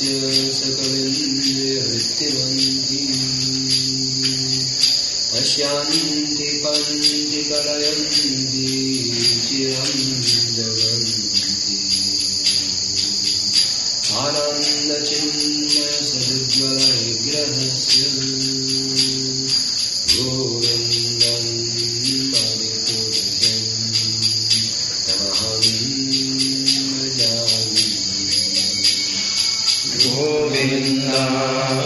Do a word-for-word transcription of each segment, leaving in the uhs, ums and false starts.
सकलेन्द्रियवृत्तिमन्ति पश्यन्ति पन्ति कलयन्ति चिरं जगन्ति आनन्दचिन्मयसदुज्ज्वलविग्रहस्य गोविन्दं परिपूर्णं तमहं भजामि। गोविन्दं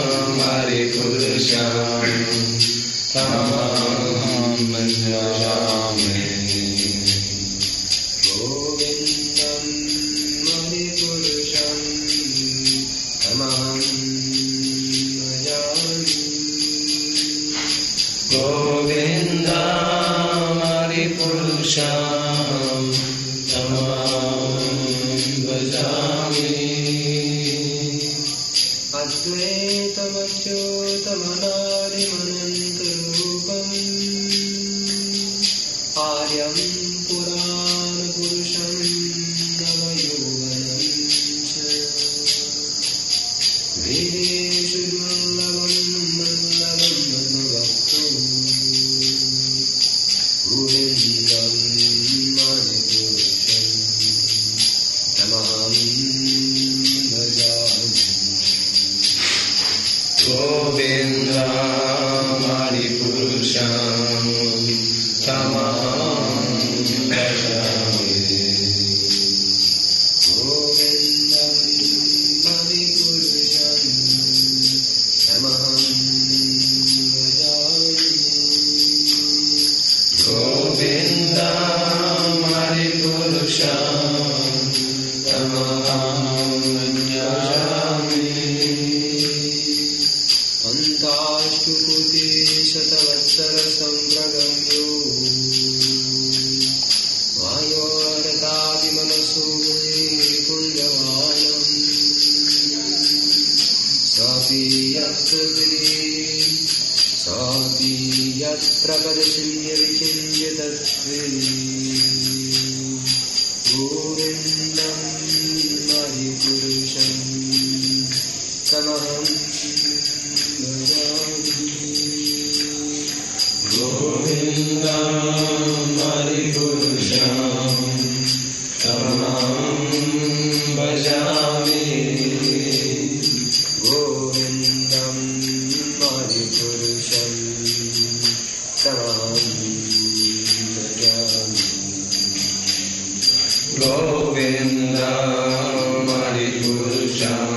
हरिपुरुषं तमहं भजामि। गोविन्दं हरिपुरुषं तमहं भजामि। गोविन्दं हरिपुरुषं तमहं भजामि। अद्वैतमच्युतमनादिमनन्तरूपम् आर्यं पुराणपुरुषं नवयौवनं च वेदेषु दुर्लभं दुर्लभं मधुवस्तु गोविन्दं हरिपुरुषं तमहं भजामि। गोविन्दं हरिपुरुषं तमहं भजामि। गोविन्दं हरिपुरुषं तमहं भजामि। गोविन्दं हरिपुरुषं तमहं भजामि। अन्ताष्टुकोटिशतवत्सरसम्प्रगम्यो वायोरतादिमनसो कुञ्जवानम् सापि यत्र सापि यत्र पदचिन्य विचिन्य तत्त्वे गोविन्दं हरिपुरुषं तमहं गोविन्दं हरिपुरुषं तमहं भजामि। गोविन्दं हरिपुरुषं तमहं भजामि। गोविन्दं हरिपुरुषं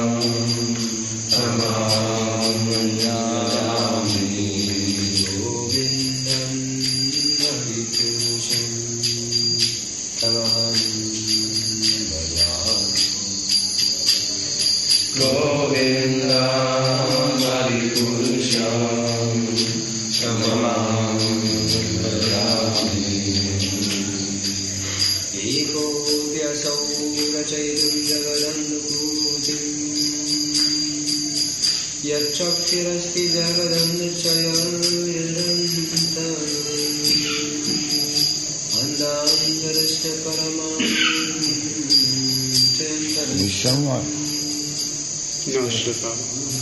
तमहं भजामि। गोविन्दं हरिपुरुषं तमहं भजामि। गोविन्दं हरिपुरुषं तमहं भजामि। एकोऽप्यसौ रचयितुं जगदन्नपूतिम् यच्चक्तिरस्ति जगदन्नचयनिरन्तरम् अन्धान्धरस्य परमान्तरम् No, Shruta.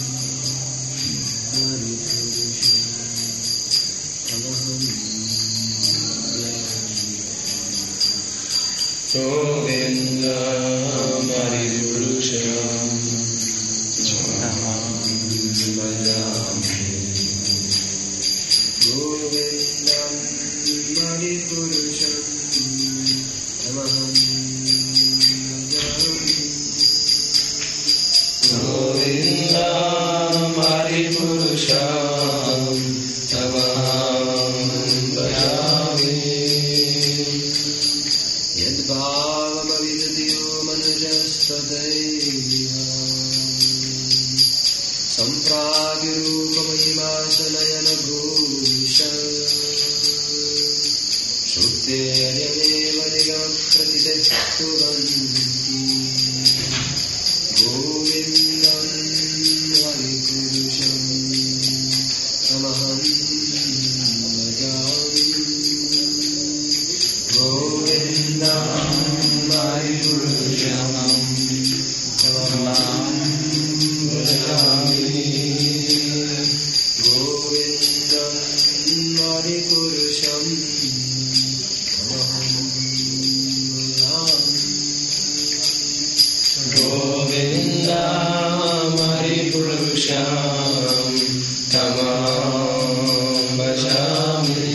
Govindam Haripurusham Tamaham Bhajami. Govindam Haripurusham Tamaham Bhajami. Govindam Haripurusham Tamaham Bhajami. Yadbhavamavidyo manujastadaiva Sampragyurupamahimasanayana bhusha Shruteyaneva nigamapratitestuvanti Govindam Haripurusham Tamaham Bhajami. Govindam Haripurusham Tamaham Govindam Hari Purusham Tamam Bhajami.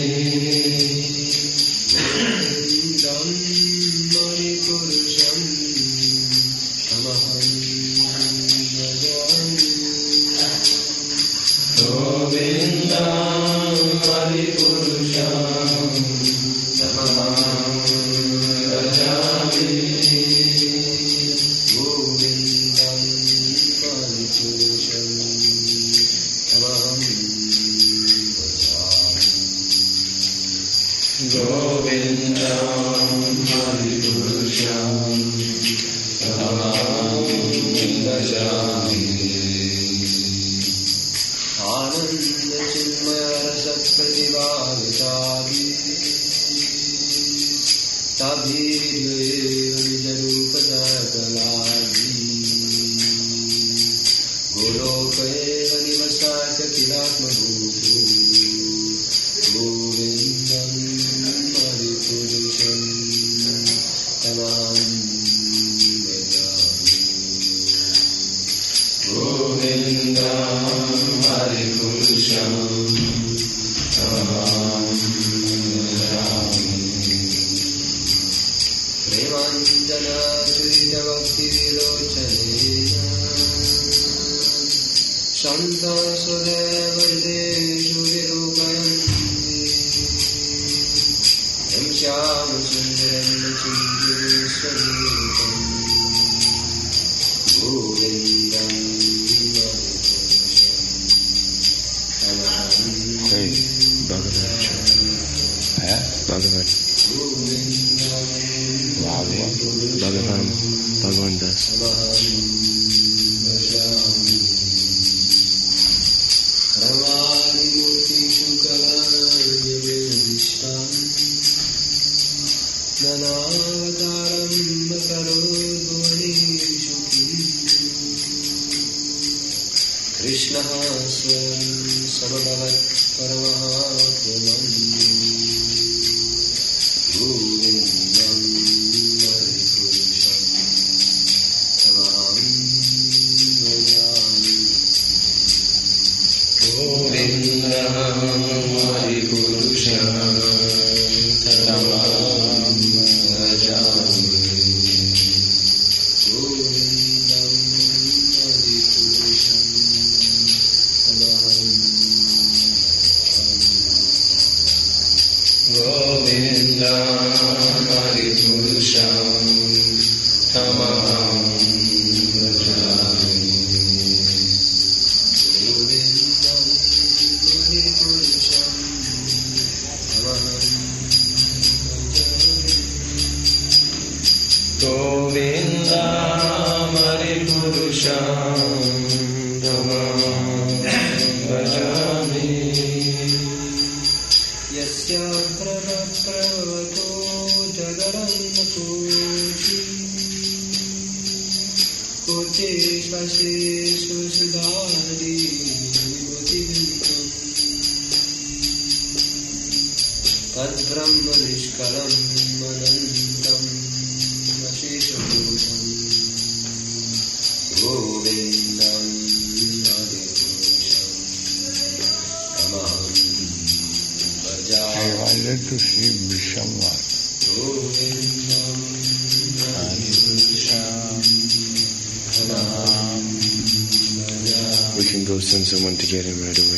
Send someone to get him right away.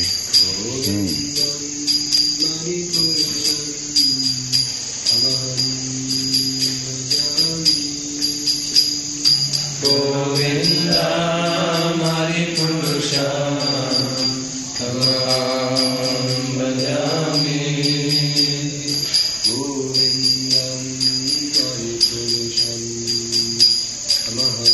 Mm. Govinda Hari Purusha Tamam Bhajami. Govinda Hari Purusha Tamam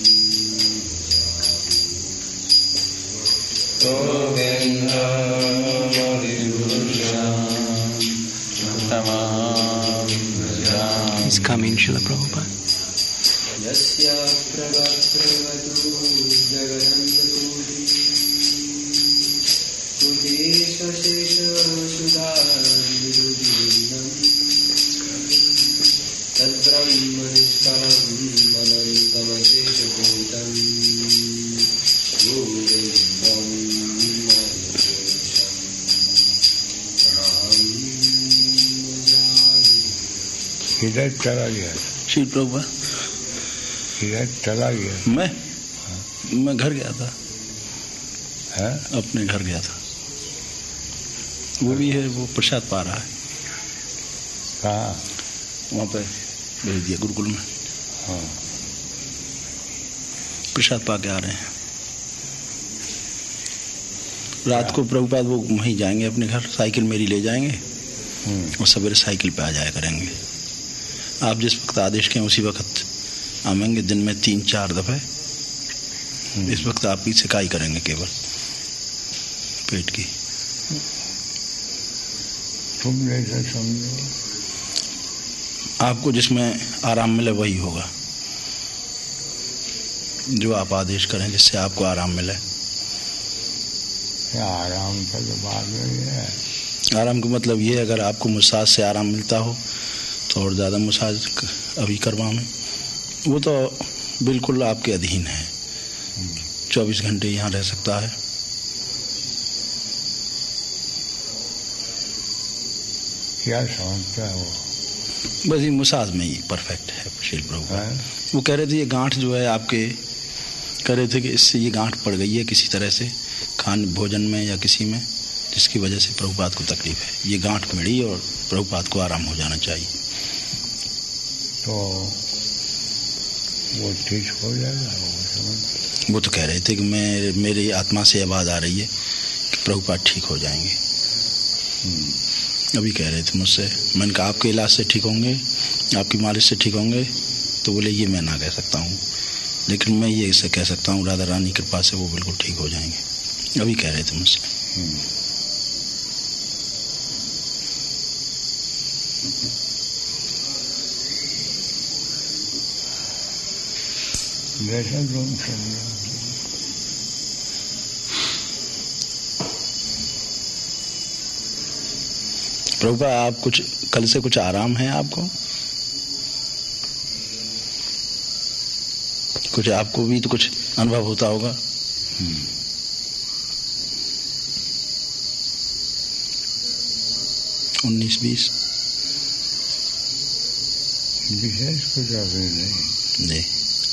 Govinda Hari Purusha Tamam Bhajami. He's coming, Srila Prabhupada. Yasya Prabhavatu Jaganandapuri Kuti Svasesha Sudhavidudinam Tadbrahmanishkaram Manantamasesha इधर चला गया श्री प्रभुपाद इधर चला गया मैं मैं घर गया था है अपने घर गया था। वो भी है, वो प्रसाद पा रहा है कहाँ वहाँ पे भेज दिया गुरुकुल में। हाँ प्रसाद पा के आ रहे हैं। रात को प्रभुपाद वो वहीं जाएंगे अपने घर, साइकिल मेरी ले जाएंगे और सवेरे साइकिल पे आ जाया करेंगे। आप जिस वक्त आदेश के उसी वक्त आवेंगे, दिन में तीन चार दफे। इस वक्त आप ही सिकाई करेंगे केवल पेट की। तुम जैसा समझो आपको जिसमें आराम मिले वही होगा, जो आप आदेश करें जिससे आपको आराम मिले। क्या आराम का तो बात नहीं है। आराम का मतलब ये है, अगर आपको मसाज से आराम मिलता हो तो और ज़्यादा मसाज अभी करवाऊँ। वो तो बिल्कुल आपके अधीन है, चौबीस घंटे यहाँ रह सकता है। क्या समझता है वो? बस ये मसाज में ही परफेक्ट है शील प्रभु। है? वो कह रहे थे ये गांठ जो है आपके, कह रहे थे कि इससे ये गांठ पड़ गई है किसी तरह से, खान भोजन में या किसी में, जिसकी वजह से प्रभुपाद को तकलीफ है। ये गांठ मिली और प्रभुपाद को आराम हो जाना चाहिए। तो वो ठीक हो जाएगा वो समझ। वो तो कह रहे थे कि मैं मेरी आत्मा से आवाज़ आ रही है कि प्रभुपाद ठीक हो जाएंगे। अभी कह रहे थे मुझसे, मैंने कहा आपके इलाज से ठीक होंगे, आपकी मालिश से ठीक होंगे? तो बोले ये मैं ना कह सकता हूँ, लेकिन मैं ये इसे कह सकता हूँ राधा रानी की कृपा से वो बिल्कुल ठीक हो जाएंगे। अभी कह रहे थे मुझसे। जैसा तुम समझो। प्रभुपाद आप कुछ कल से कुछ आराम है आपको? कुछ आपको भी तो कुछ अनुभव होता होगा। उन्नीस बीस विशेष कुछ अभी नहीं। नहीं।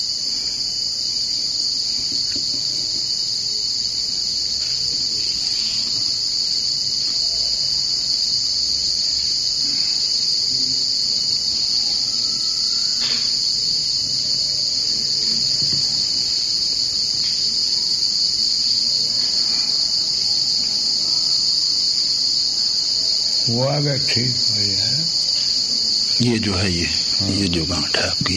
वो अगर ठीक हो जाए, ये जो है ये हाँ। ये जो गांठ है आपकी,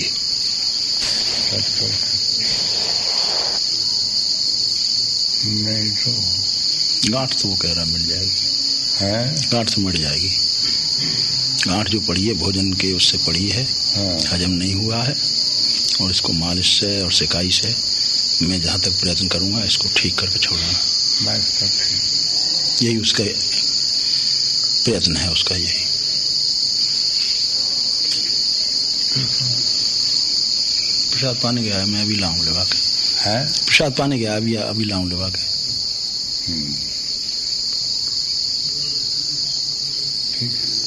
नहीं तो गांठ तो वो कह रहा मिल जाएगी है, गांठ तो मिट जाएगी। गांठ जो पड़ी है भोजन के उससे पड़ी है, हाँ। हजम नहीं हुआ है, और इसको मालिश से और सिकाई से मैं जहाँ तक प्रयत्न करूँगा इसको ठीक करके छोड़ूंगा। बस तब ठीक। यही उसका प्रयत्न है, उसका यही। प्रसाद पाने गया है, मैं अभी लाऊं लगा के। है प्रसाद पाने गया अभी अभी लाऊं लगा के। ठीक है।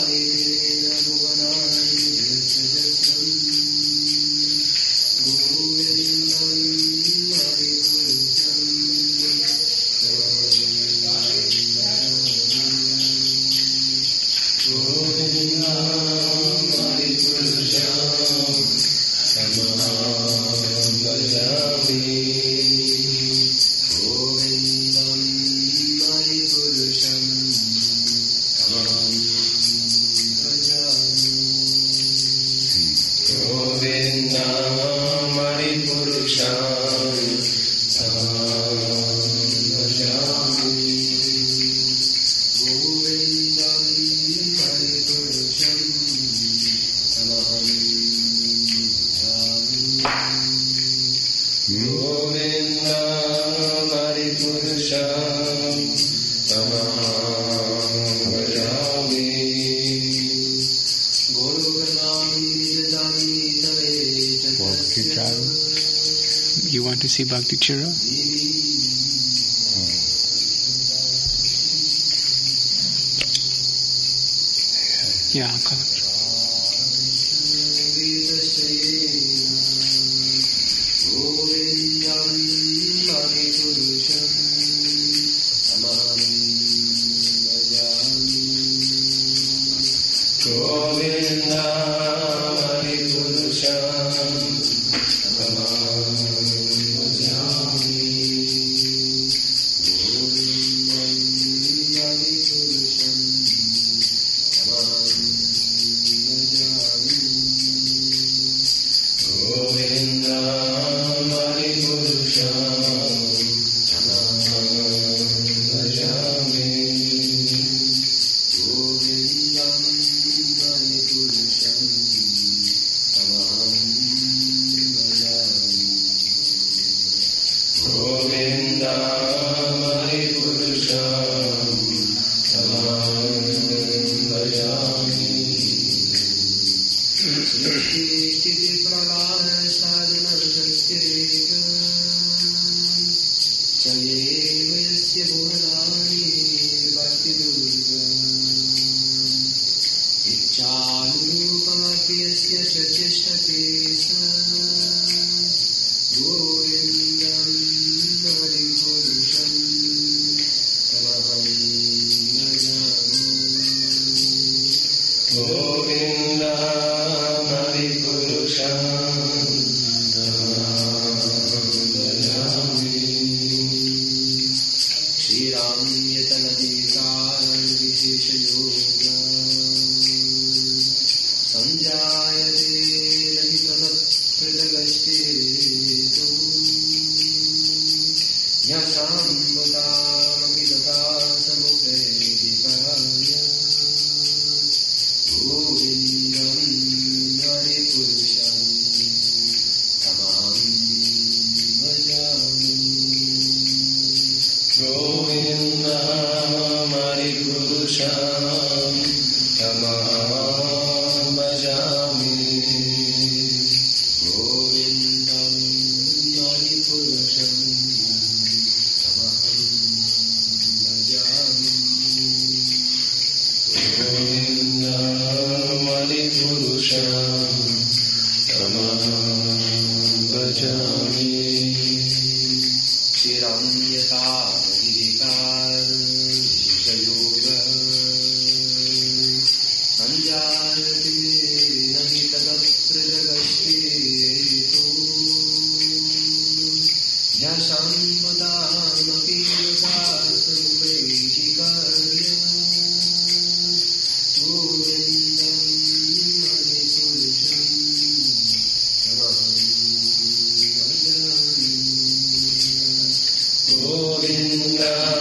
You want to see Bhakti Chira? Yeah, come.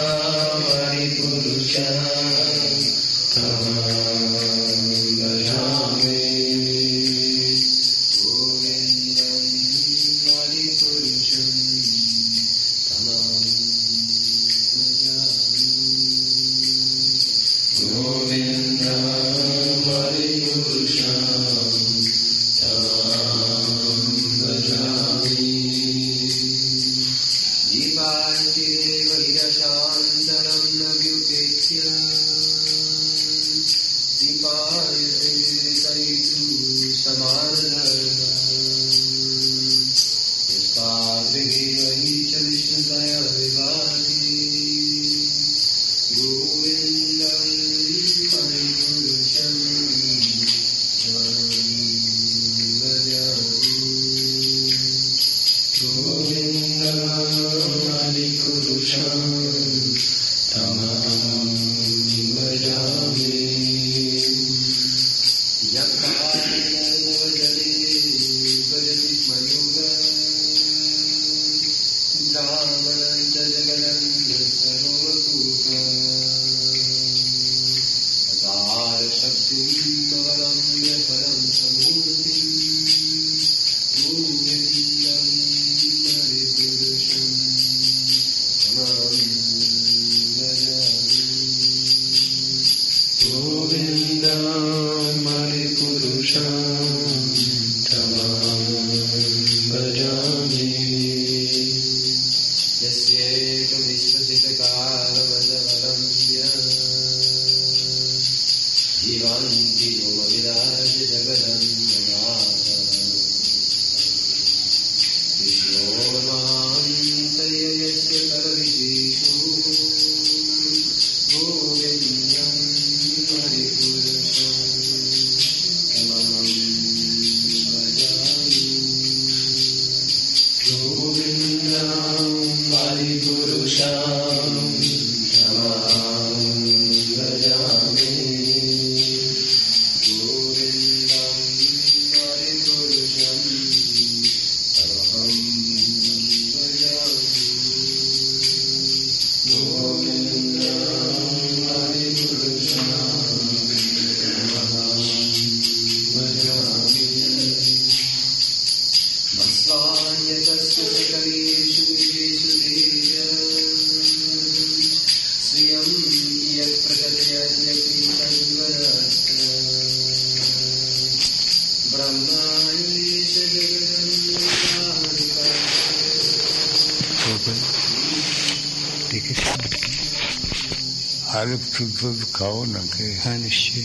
Govinda Hari Purusha Tam Bhajam आलू फूल खाओ ना के हाँ निश्चय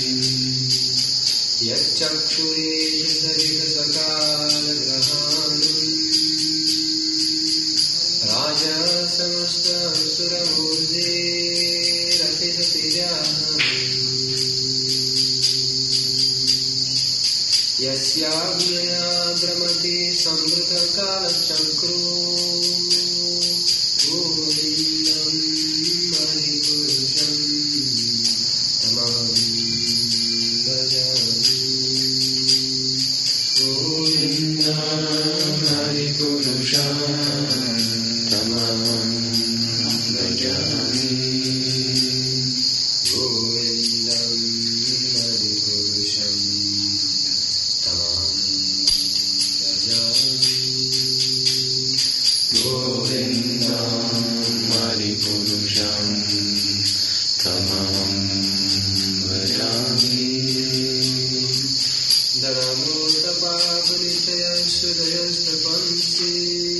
यच्चक्षुरेश सरितसकालग्रहान् यस्याज्ञया भ्रमति संवृतकालचक्रो गोविन्दं हरिपुरुषं तमहं भजामि गोविन्दं हरिपुरुषं तमहं भजामि गोविन्दं हरिपुरुषं तमहं भजामि गोविन्दं हरिपुरुषं तमहं भजामि धर्मोत्पापनिचयसुदयस्तपन्ति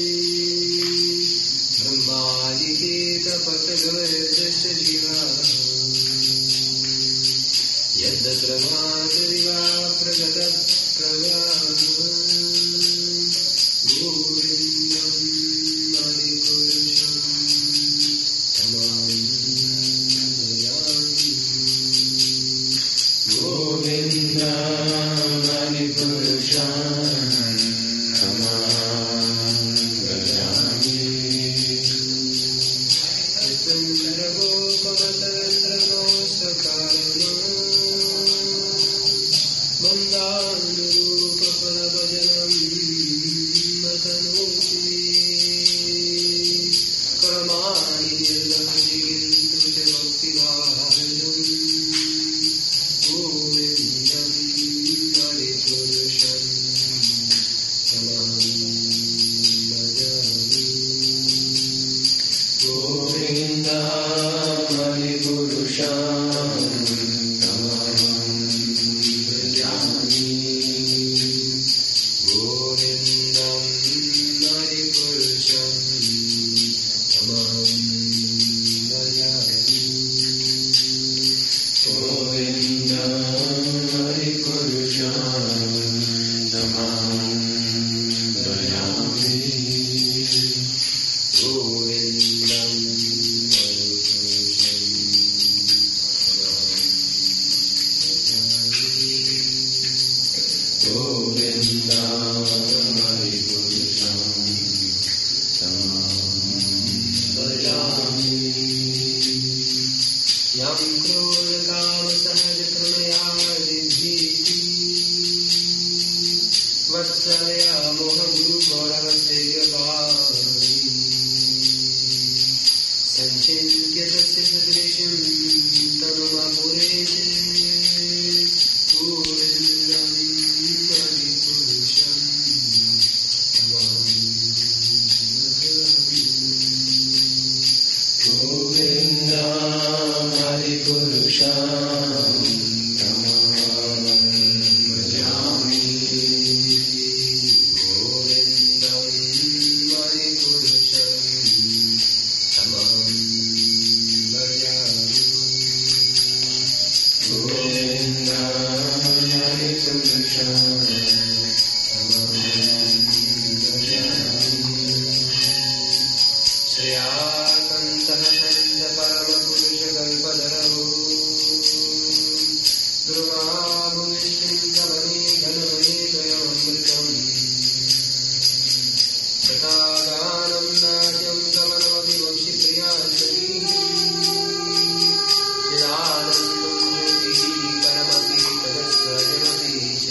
ब्रह्मादिकेतपतगवयदशजीवा यद्यत्र मातरिवा प्रगतप्रभा गोविन्दं हरिपुरुषं तमहं भजामि गोविन्दं हरिपुरुषं तमहं भजामि चन्द्रगोपमतन्द्रमोक्षकारणो मन्दानुरूपफलभजनं मतनोति कर्माणि निर्लभति किन्तु च भक्तिभाजनं गोविन्दं हरिपुरुषं तमहं भजामि गोविन्दं हरिपुरुषं तमहं भजामि गोविन्दं हरिपुरुषं तमहं भजामि गोविन्दं हरिपुरुषं तमहं भजामि गोविन्दं यं क्रोधकामसहजप्रलयादिभीति वत्सलया मोहगुरुगौरवसेयभावि सञ्चिन्त्य तस्य सदृशं तनुमपुरेते गोविन्दं हरिपुरुषं तमहं भजामि गोविन्दं हरिपुरुषं तमहं भजामि गोविन्दं हरिपुरुषं तमहं भजामि गोविन्दं हरिपुरुषं तमहं भजामि श्रेयाकन्तः सन्त परमपुरुषकल्पधरो ध्रुवाभुविश्चिन्तमणि घनमेकमृतम् तथा गानं नाट्यं गमनमपि वंशिप्रियाञ्जलिः चिदानन्दं ज्योतिः परमतीतदस्य जगति च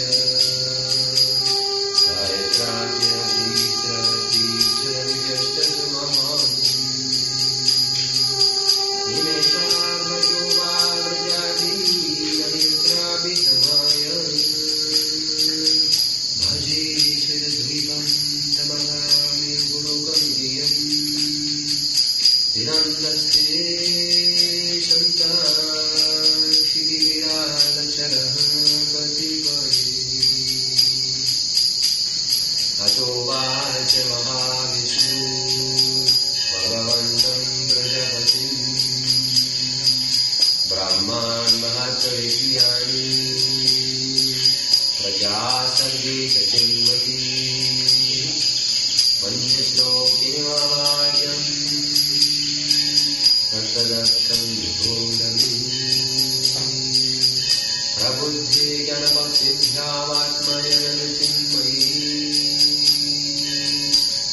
सायत्राज्यधीश्वरतीश्वरविजश्च सुमहान् निमेषार्धयो वा व्रजादीननेत्राभिसमाय भजे चिरद्वीपं तमहं गुरुकं प्रियम् विनन्दस्ते सन्ताक्षिविरालचरः कतिपये अतो वाच महाविष्णु भगवन्तं प्रजापतिम् ब्रह्मान् महत्त्वविषयाणि प्रजा सर्वे चतुर्मती पञ्चश्लोकिनिवाच्यम् तत्तदर्थं निबोधमि प्रबुद्धे गणपतिभ्यावात्मयननुते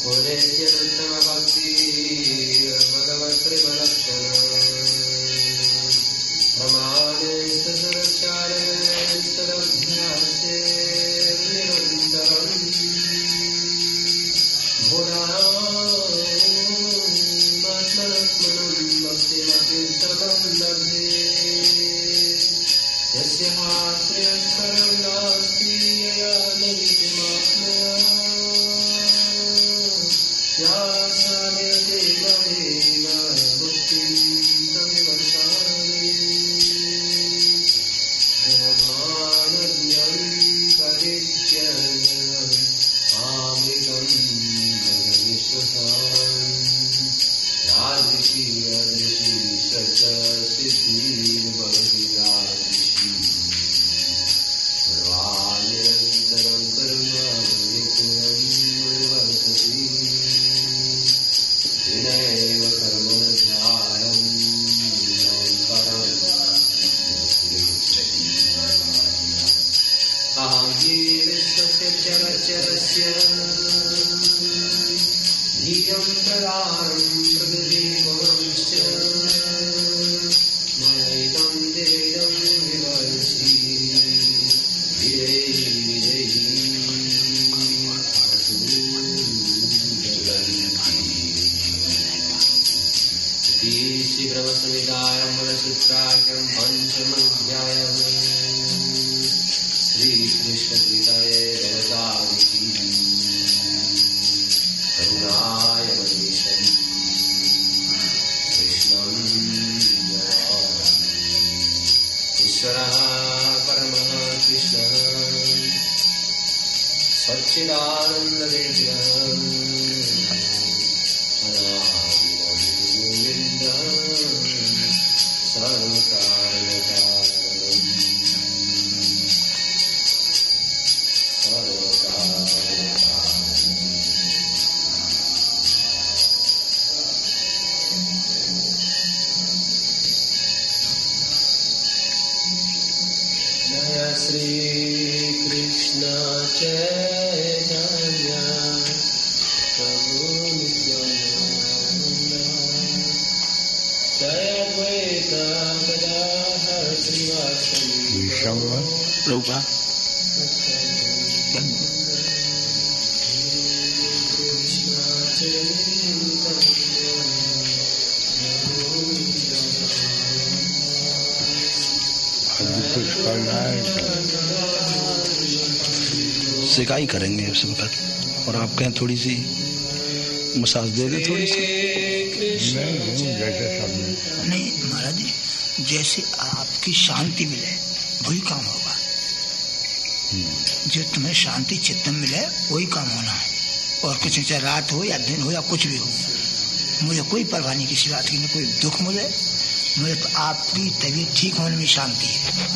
सिकाई करेंगे उस वक्त और आप कहें थोड़ी सी मसाज दे दें थोड़ी सी। नहीं महाराज जी, जैसे आपकी शांति मिले वही काम होगा। जो तुम्हें शांति चित्त में मिले वही काम होना है, और कुछ चाहे रात हो या दिन हो या कुछ भी हो, मुझे कोई परवाह नहीं किसी बात की, न कोई दुख मुझे मुझे तो आपकी तबीयत ठीक होने में शांति है।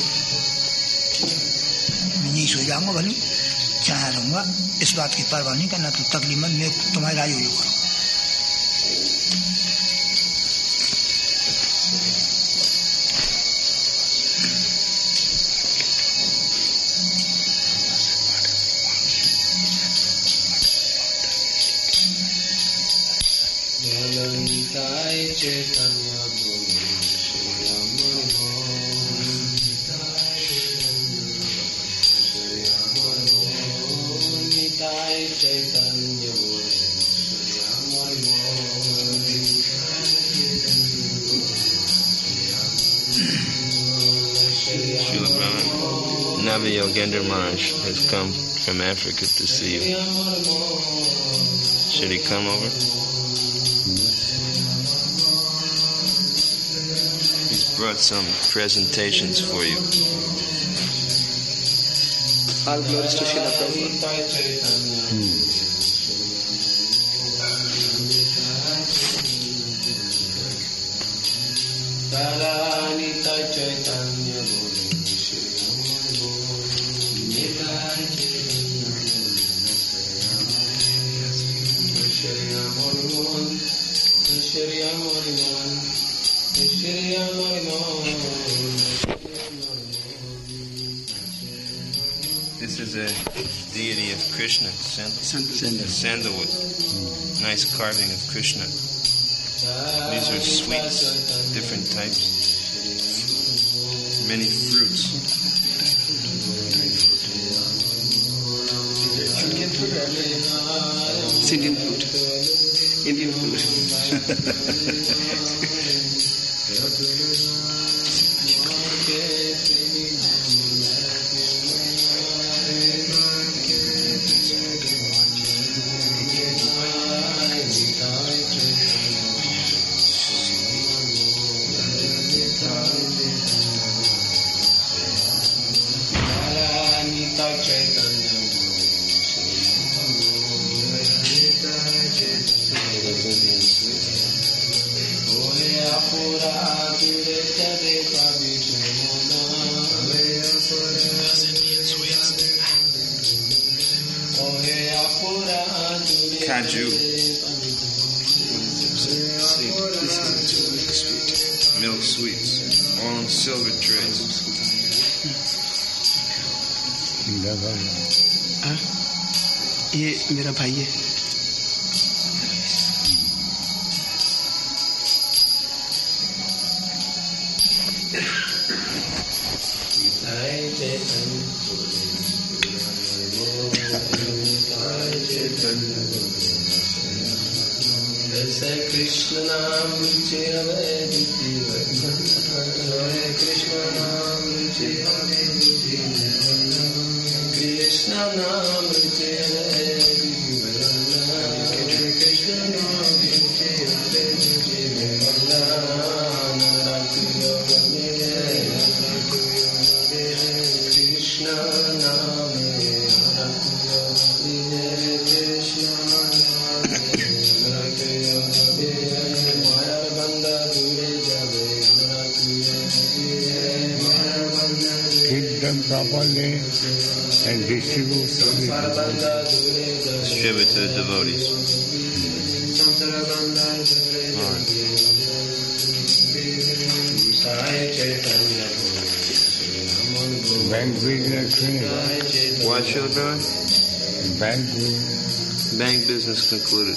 मैं यही सो जाऊंगा, भले चाहे रहूंगा, इस बात की परवाह नहीं करना। तो तकलीफ मत, मैं तुम्हारी राय हुई करूँ। Navi Yogendra Maharaj has come from Africa to see you. Should he come over? He's brought some presentations for you. All glories to Srila Prabhupada. This is is a deity of Krishna, Sandalwood. Sandalwood. Mm. Nice carving of Krishna. These are sweets, different types. Many fruits. Indian food or it's Indian food? Indian food. Kaju. Milk sweets. All on silver trays. हाँ ये मेरा भाई है. Krishna naam ruche ave duti varna Hare Krishna naam ruche ave duti varna Krishna naam ruche ave duti varna Hare Krishna naam ruche ave duti varna Naratu yogane naratu yogane Krishna naam naratu yogane Krishna Keep them properly and distribute to the Distribute to the devotees. bank business finished. What, Srila Prabhupada? Bank business. Bank business concluded.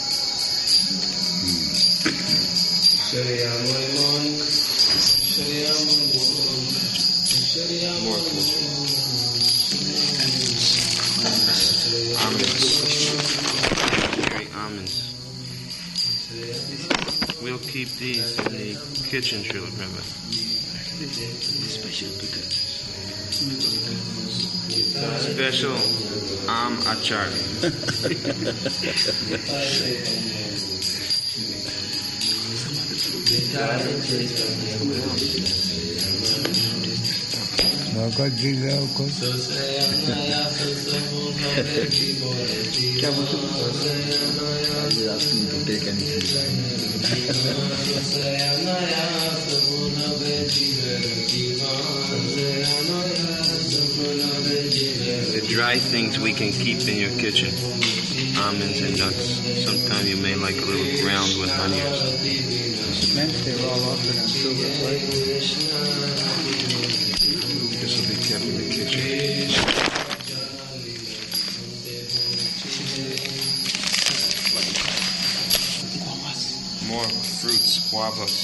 More almonds. Very almonds. We'll keep these in the kitchen, Srila Prabhupada. Special am achar. Bhagavad Gita को क्या बोलते The dry things we can keep in your kitchen. Almonds and nuts. Sometimes you may like a little ground with honey or something. They were all offered on silver plate. This will be kept in the kitchen. More fruits, guavas.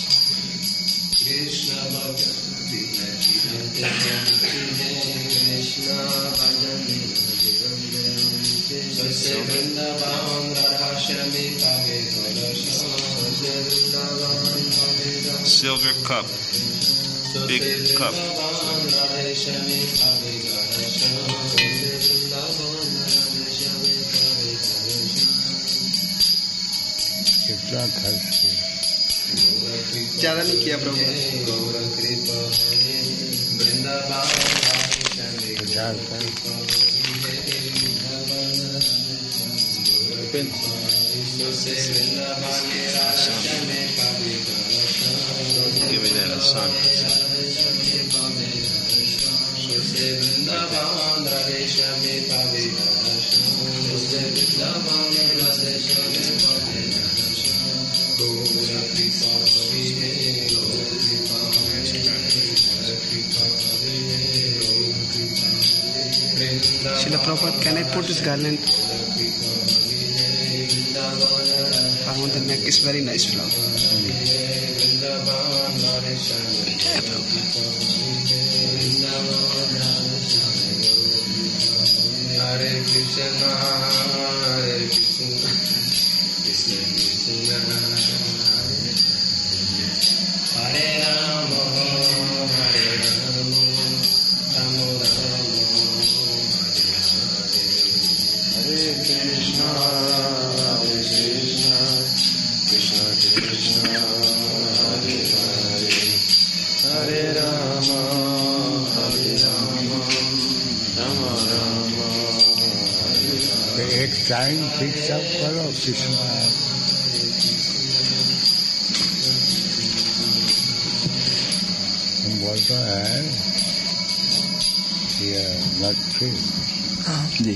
Silver cup, big cup. कितना खर्च किया? ज्यादा नहीं किया प्रभु. हजार Give me that, son. for this garland, around the neck is very nice flower. Yeah, Hare Krishna, Hare Krishna, Krishna Krishna, Hare Rama, Hare Rama, Rama Rama, Hare Krishna, Hare Krishna, Krishna Krishna, Hare Hare, Hare Rama, Hare Rama, Rama Rama. एक time fix up करो कृष्ण हम बोलते हैं ये नट हाँ जी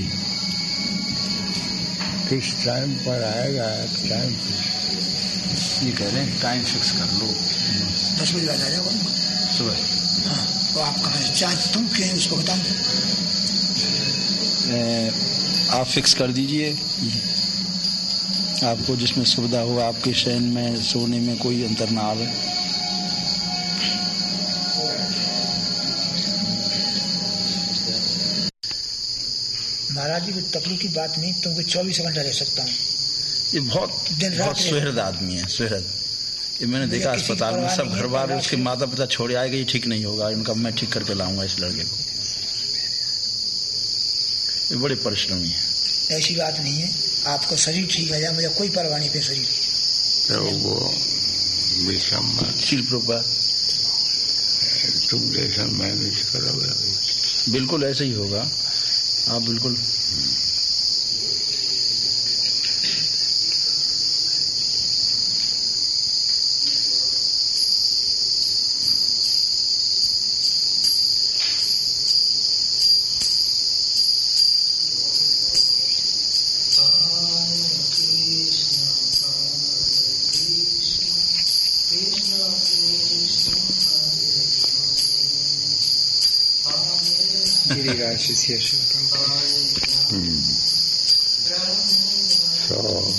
किस time पर आएगा टाइम ये कह रहे हैं टाइम फिक्स कर लो दस बजे बाद आ जाओ सुबह। हाँ वो आप कहाँ चार्ज तुम क्यों उसको बताओ आप फिक्स कर दीजिए, आपको जिसमें सुविधा हो, आपके शयन में सोने में कोई अंतर ना आवे। महाराज जी को तकलीफ की बात नहीं, तुमको चौबीस घंटा रह सकता हूँ। ये बहुत बहुत सुहृद आदमी है, सुहृद। ये मैंने देखा अस्पताल में सब घर बार उसके माता पिता छोड़े आएगा, ये ठीक नहीं होगा, इनका मैं ठीक करके लाऊंगा इस लड़के को। ये बड़े परिश्रमी है। ऐसी बात नहीं है, आपको शरीर ठीक है, मुझे कोई परवाह नहीं पे शरीर। तो वो विषम शील प्रभा तुम जैसा मैनेज करोगे बिल्कुल ऐसे ही होगा, आप बिल्कुल Giriraj is here, Shiva Prabhupada. Hmm. So,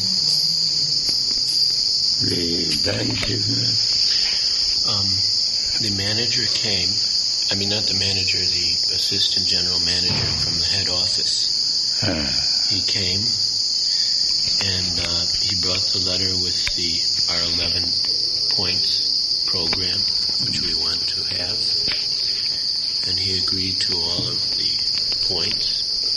the bank business. Um, the manager came, I mean not the manager, the assistant general manager from the head office. Uh, he came and uh, he brought the letter with the our eleven points program, which we want to have. And he agreed to all of the points.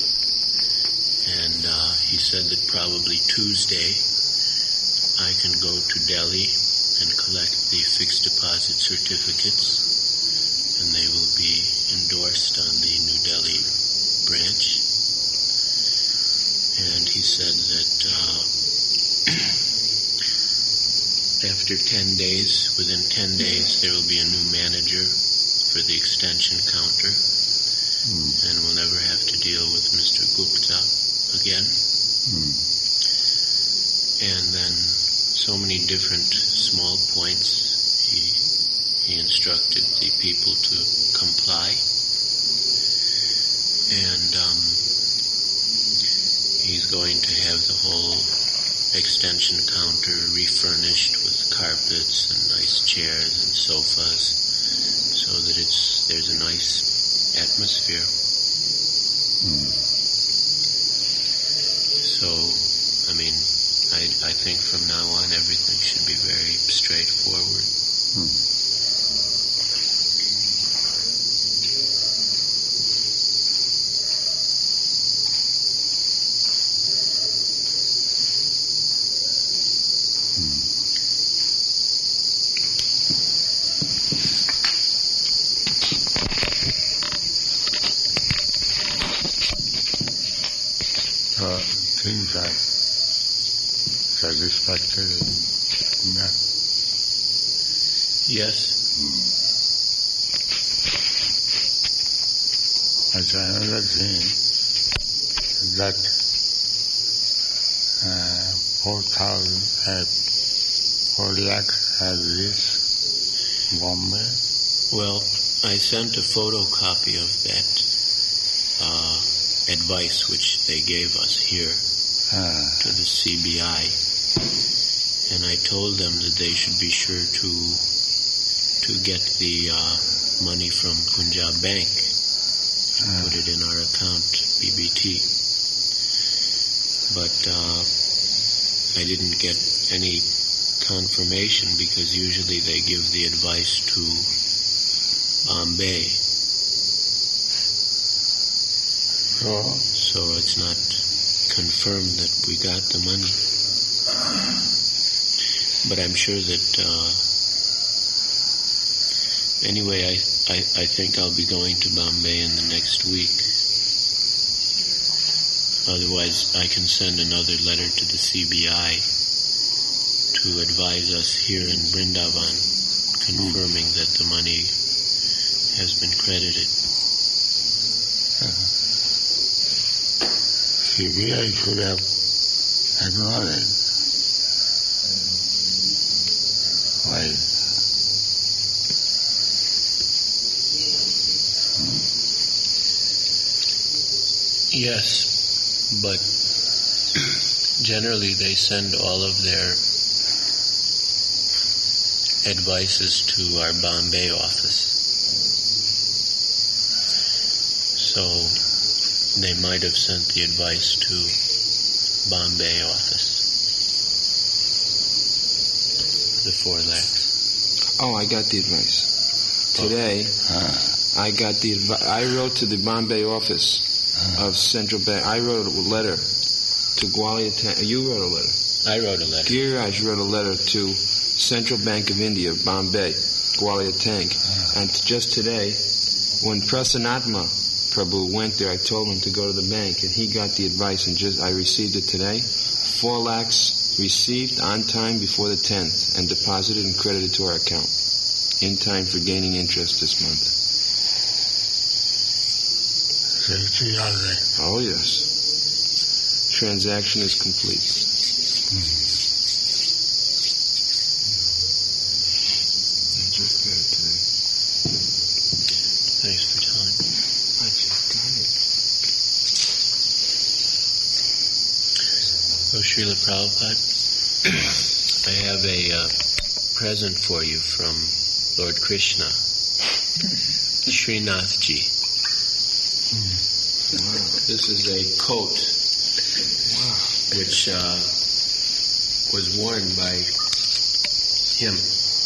And uh, he said that probably Tuesday I can go to Delhi and collect the fixed deposit certificates, and they will be endorsed on the New Delhi branch. And he said that uh, after ten days, within ten days, there will be a new manager for the extension counter, mm. and we'll never have to deal with Mister Gupta again. Mm. And then so many different small points, he, he instructed the people to comply. And um, he's going to have the whole extension counter refurnished with carpets and nice chairs and sofas, so that it's there's a nice atmosphere. Mm. So, I mean, I I think from now on everything should be very straightforward. Mm. Things are satisfactory. Yeah. Yes. Hmm. That's another thing that uh, four thousand, uh, four lakh has reached Bombay. Well, I sent a photocopy of that uh, advice which they gave us here Ah. to the C B I, and I told them that they should be sure to to get the uh, money from Punjab Bank and Ah. put it in our account, B B T. But uh, I didn't get any confirmation because usually they give the advice to Bombay. So, So it's not confirmed that we got the money. But I'm sure that, uh, anyway, I, I, I think I'll be going to Bombay in the next week. Otherwise, I can send another letter to the C B I to advise us here in Vrindavan, confirming that the money has been credited. C B I should have acknowledged. Why? Yes, but generally they send all of their advices to our Bombay office. So they might have sent the advice to Bombay office. The four lakhs. Oh, I got the advice. Today, Ah. I got the advice. I wrote to the Bombay office of Central Bank. I wrote a letter to Gwalior Tank. You wrote a letter. I wrote a letter. Giriraj wrote a letter to Central Bank of India, Bombay, Gwalior Tank. And just today, when Prasanatma Prabhu went there, I told him to go to the bank, and he got the advice, and just I received it today. Four lakhs received on time before the tenth, and deposited and credited to our account in time for gaining interest this month. Safety all right. Oh yes, transaction is complete. I just got it today. Thanks for telling me. I just got it. Oh, Srila Prabhupada, I have a uh, present for you from Lord Krishna, Srinathji. Wow. This is a coat Wow. which uh, was worn by him.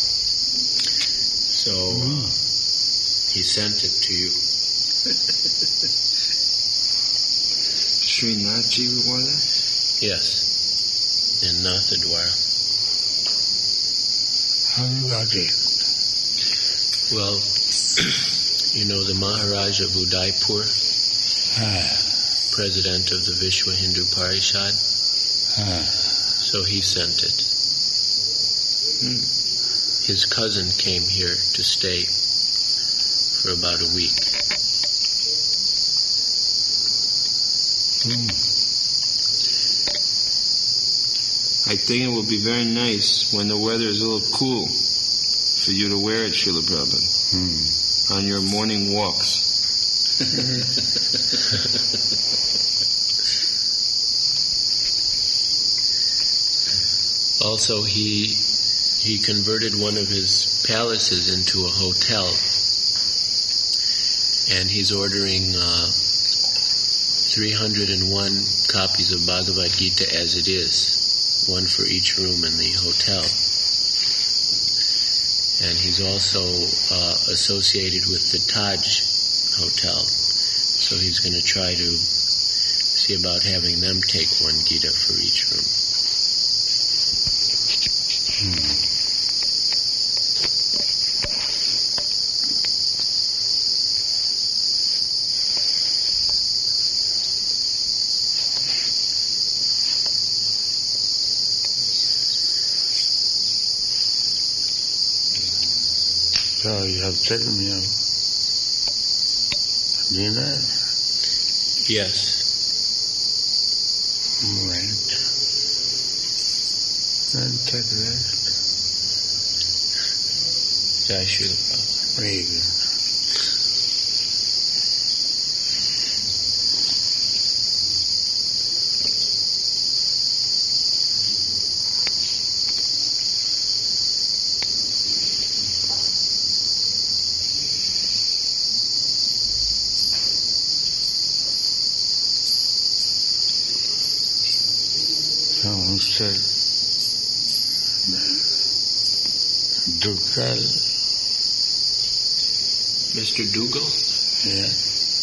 So uh, he sent it to you. Srinathji wore that? Yes, in Nathadwara. How you got it? Well, you know the Maharaj of Udaipur, Ah. president of the Vishwa Hindu Parishad, Ah. so he sent it. Hmm. His cousin came here to stay for about a week. Hmm. I think it will be very nice when the weather is a little cool for you to wear it, Srila Prabhupada, Hmm. on your morning walks. Also, he he converted one of his palaces into a hotel, and he's ordering uh, three hundred one copies of Bhagavad Gita as it is, one for each room in the hotel. And he's also uh, associated with the Taj Hotel, so he's going to try to see about having them take one Gita for each room. Hmm. So you have taken me out. Dinner? Yes. Right. Then take rest. Jai Srila Prabhupada. Very good. Mister Dougal. Mister Dougal? Yeah.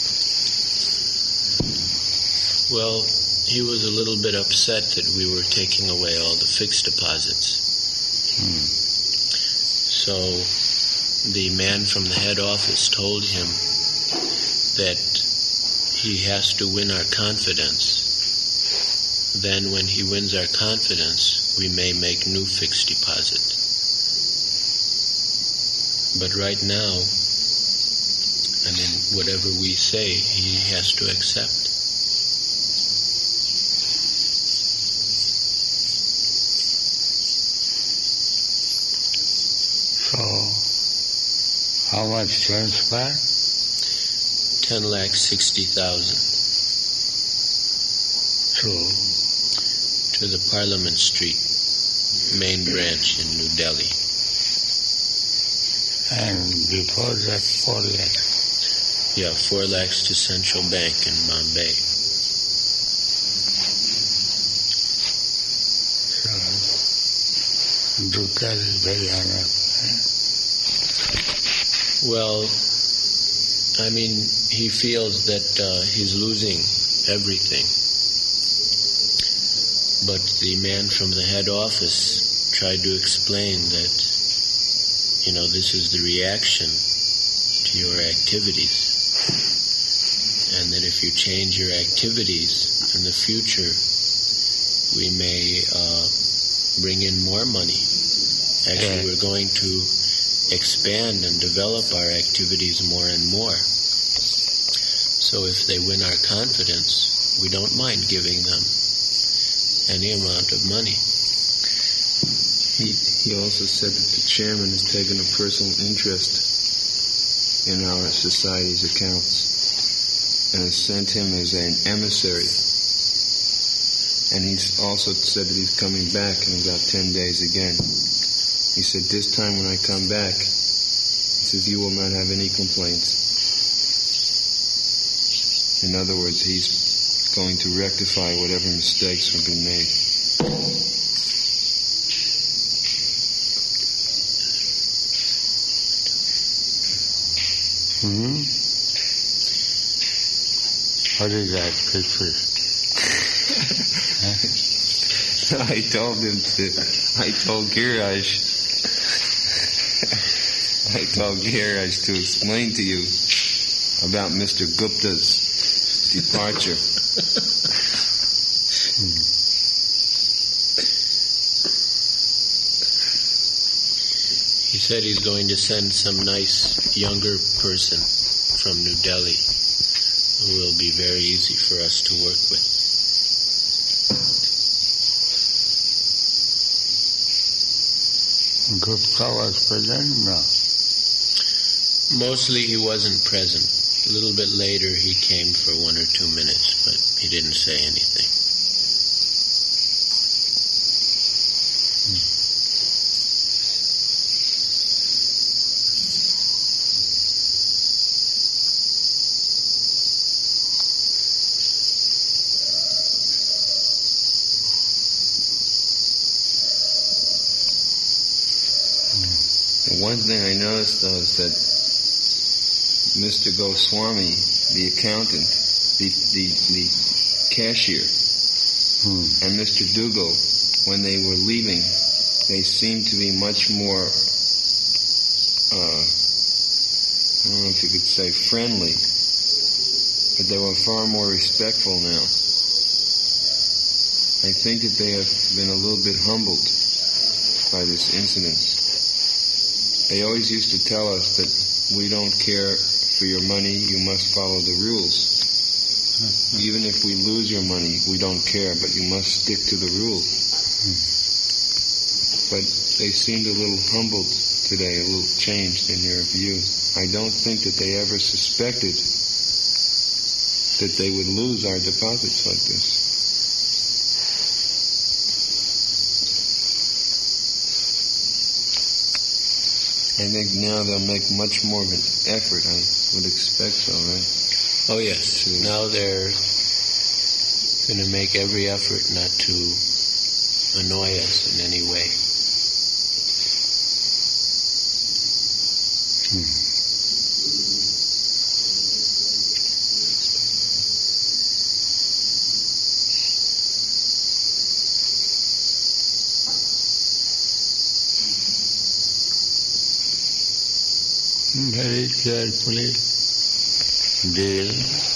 Well, he was a little bit upset that we were taking away all the fixed deposits. Hmm. So the man from the head office told him that he has to win our confidence. Then when he wins our confidence, we may make new fixed deposit. But right now, I mean, whatever we say, he has to accept. So, how much transfer? Ten lakh sixty thousand. To to the Parliament Street main branch in New Delhi. And before that, four lakhs. Yeah, four lakhs to Central Bank in Bombay. So, Dougal is very honored. Well, I mean, he feels that uh, he's losing everything. But the man from the head office tried to explain that, you know, this is the reaction to your activities. And that if you change your activities in the future, we may uh, bring in more money. Actually, Yeah. we're going to expand and develop our activities more and more. So if they win our confidence, we don't mind giving them any amount of money. He he also said that the chairman has taken a personal interest in our society's accounts and has sent him as an emissary. And he's also said that he's coming back in about ten days again. He said, this time when I come back, he says, you will not have any complaints. In other words, he's going to rectify whatever mistakes have been made. Hmm? What is that picture? I told him to, I told Giraj, I told Giraj to explain to you about Mister Gupta's departure. Hmm. He said he's going to send some nice younger person from New Delhi who will be very easy for us to work with. Gupta was present? No. Mostly he wasn't present. A little bit later he came for one or two minutes, but he didn't say anything. The one thing I noticed, though, is that Mister Goswami, the accountant, the the, the cashier, Hmm. and Mister Dougal, when they were leaving, they seemed to be much more, uh, I don't know if you could say friendly, but they were far more respectful now. I think that they have been a little bit humbled by this incident. They always used to tell us that we don't care for your money, you must follow the rules. Even if we lose your money, we don't care, but you must stick to the rules. But they seemed a little humbled today, a little changed in their view. I don't think that they ever suspected that they would lose our deposits like this. I think now they'll make much more of an effort. I would expect so, right? Oh yes, now they're going to make every effort not to annoy us in any way. Hmm. Very carefully deal,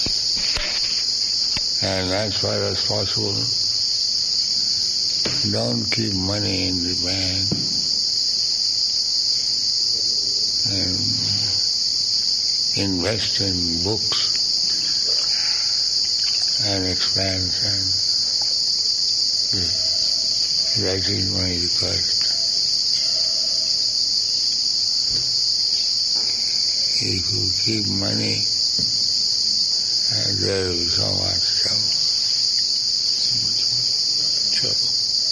and as far as possible, don't keep money in the bank and invest in books and expansion. Hmm. That is my request. If you keep money, uh, there will be so much trouble. So much trouble.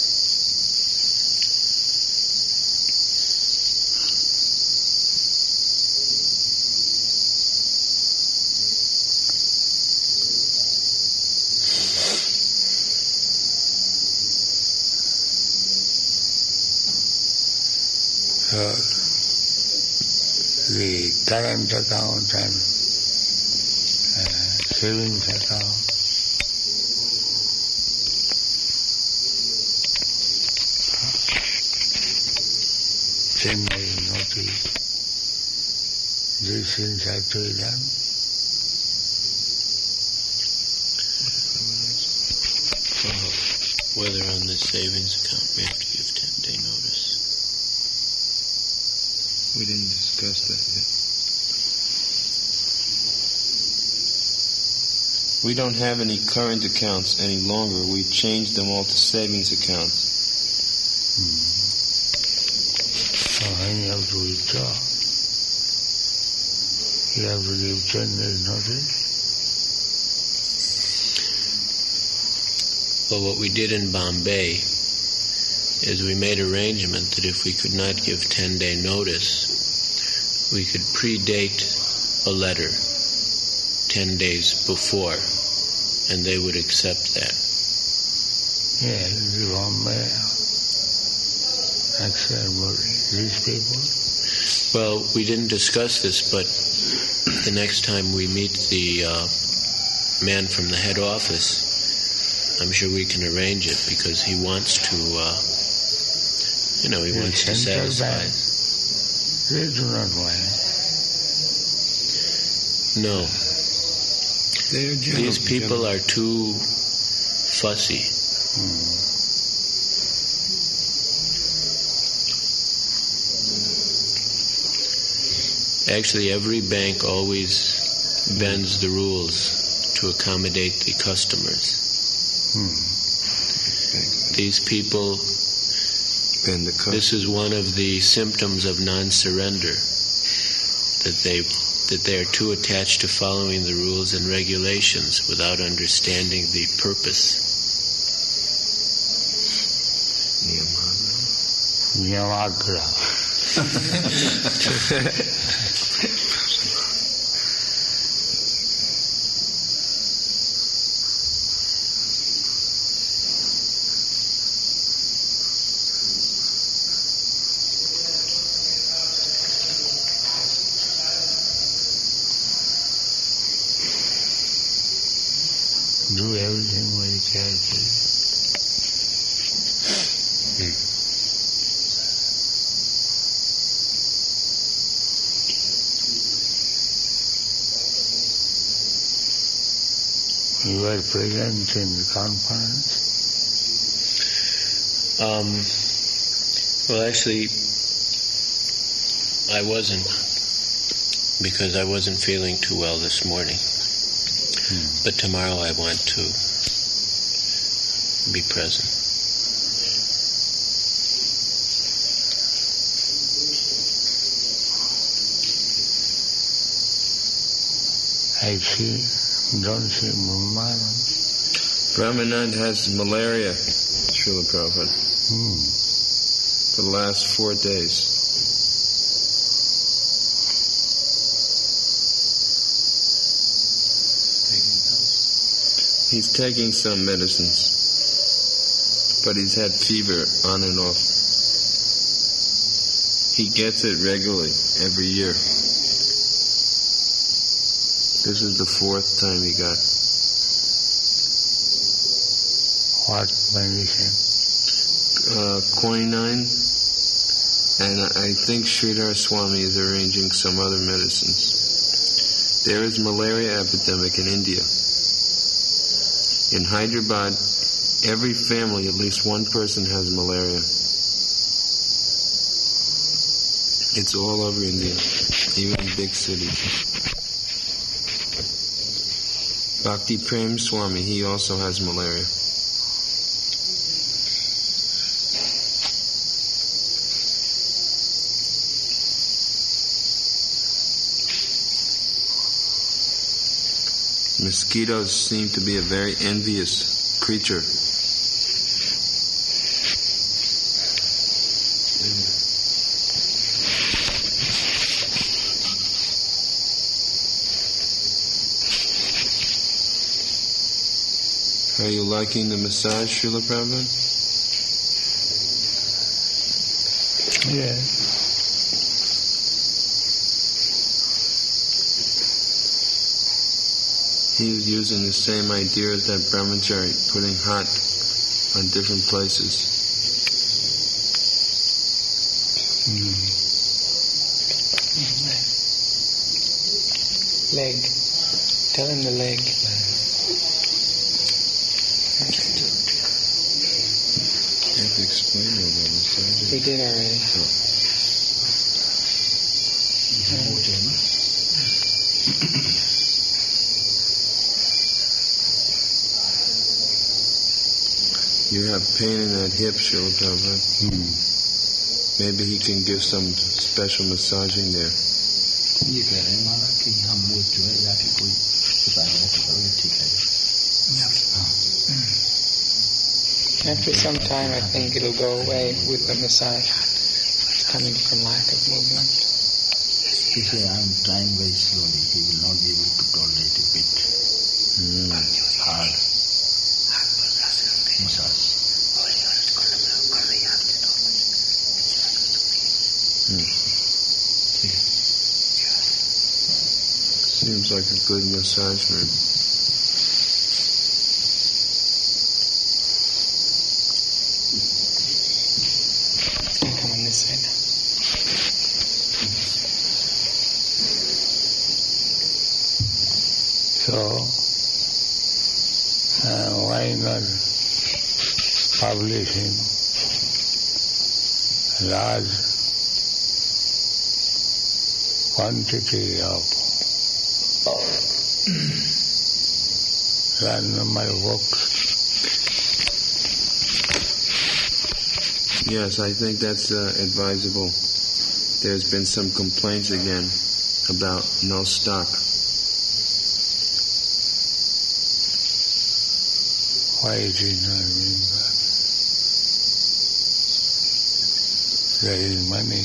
So, the current account and uh, savings account, ten days notice, these things have to be done. Uh, whether on the savings account we have to give ten day notice. We didn't discuss that yet. We don't have any current accounts any longer. We changed them all to savings accounts. Hmm. So when you have to withdraw, you have to give ten days notice. Well, what we did in Bombay is we made arrangement that if we could not give ten day notice, we could predate a letter ten days before, and they would accept that. Yeah, the Bombay accept these people. Well, we didn't discuss this, but the next time we meet the uh, man from the head office, I'm sure we can arrange it, because he wants to, uh, you know, he The wants to central satisfy. bank, they do not mind. No, They are general, these people general. are too fussy. Hmm. Actually, every bank always bends the rules to accommodate the customers. Hmm. These people, And the cus- this is one of the symptoms of non-surrender, that they that they are too attached to following the rules and regulations without understanding the purpose. Niyamagra. Do everything very carefully. You were present in the conference? Um, well, actually, I wasn't, because I wasn't feeling too well this morning. Hmm. But tomorrow I want to be present. I see, don't see Brahmanand. Brahmanand has malaria, Srila Prabhupada, Hmm. for the last four days. He's taking some medicines. but he's had fever on and off. He gets it regularly every year. This is the fourth time he got. What medicine? Uh, quinine, and I think Sridhar Swami is arranging some other medicines. There is malaria epidemic in India. In Hyderabad, every family, at least one person has malaria. It's all over India, even in big cities. Bhakti Prem Swami, he also has malaria. Mosquitoes seem to be a very envious creature. Are you liking the massage, Srila Prabhupada? Yes. He's using the same idea as that brahmachari, putting hot on different places. Mm. Leg. Tell him the leg. You have to explain all that massage. We did already. You have pain in that hip, Srila Prabhupada. Hmm. Maybe he can give some special massaging there. ये कह रहे हैं महाराज कि हम वो जो है जाके कोई उपाय ऐसे करोगे ठीक है. After some time, I think it'll go away with the massage. It's coming from lack of movement. He said, I'm trying very slowly. He will not be able to tolerate a bit Mm. hard massage. Mm. Seems like a good massage man. I'm coming this side now. So, uh, why not publishing large quantity of my books? Yes, I think that's uh, advisable. There's been some complaints again about no stock. Why it is not being done? There is money.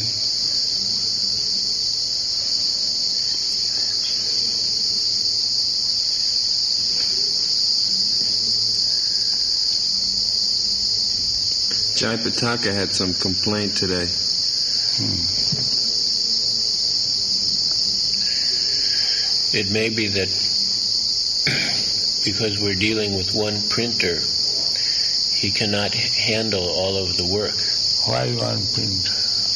Jai Pataka had some complaint today. Hmm. It may be that because we're dealing with one printer, he cannot h- handle all of the work. Why one printer?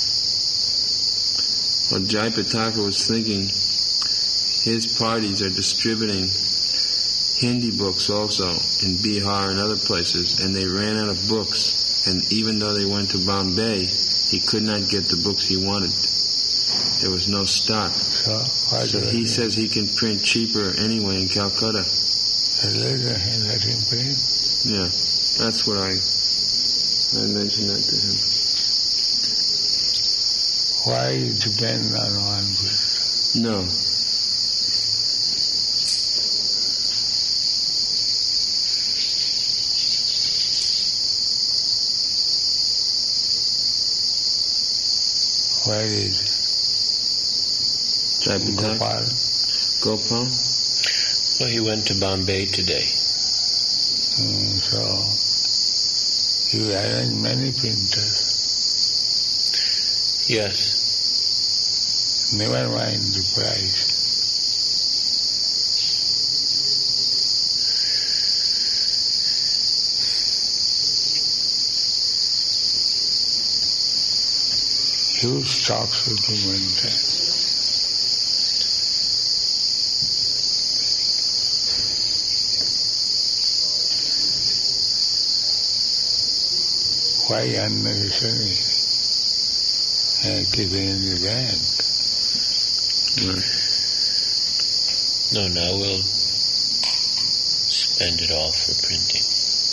Well, Jai Pataka was thinking his parties are distributing Hindi books also in Bihar and other places, and they ran out of books. And even though they went to Bombay, he could not get the books he wanted. There was no stock. So, why So do he I says he can print cheaper anyway in Calcutta. let him let him print? Yeah, that's what I I mentioned that to him. Why depend on one printer? No. Where is Jai Pataka? Gopal? Gopal? Well, he went to Bombay today. Mm, so You arrange many printers. Yes. Never mind the price. Huge stocks will be maintained. Why unnecessary? Uh, keep it in the bank. Right. No, now we'll spend it all for printing.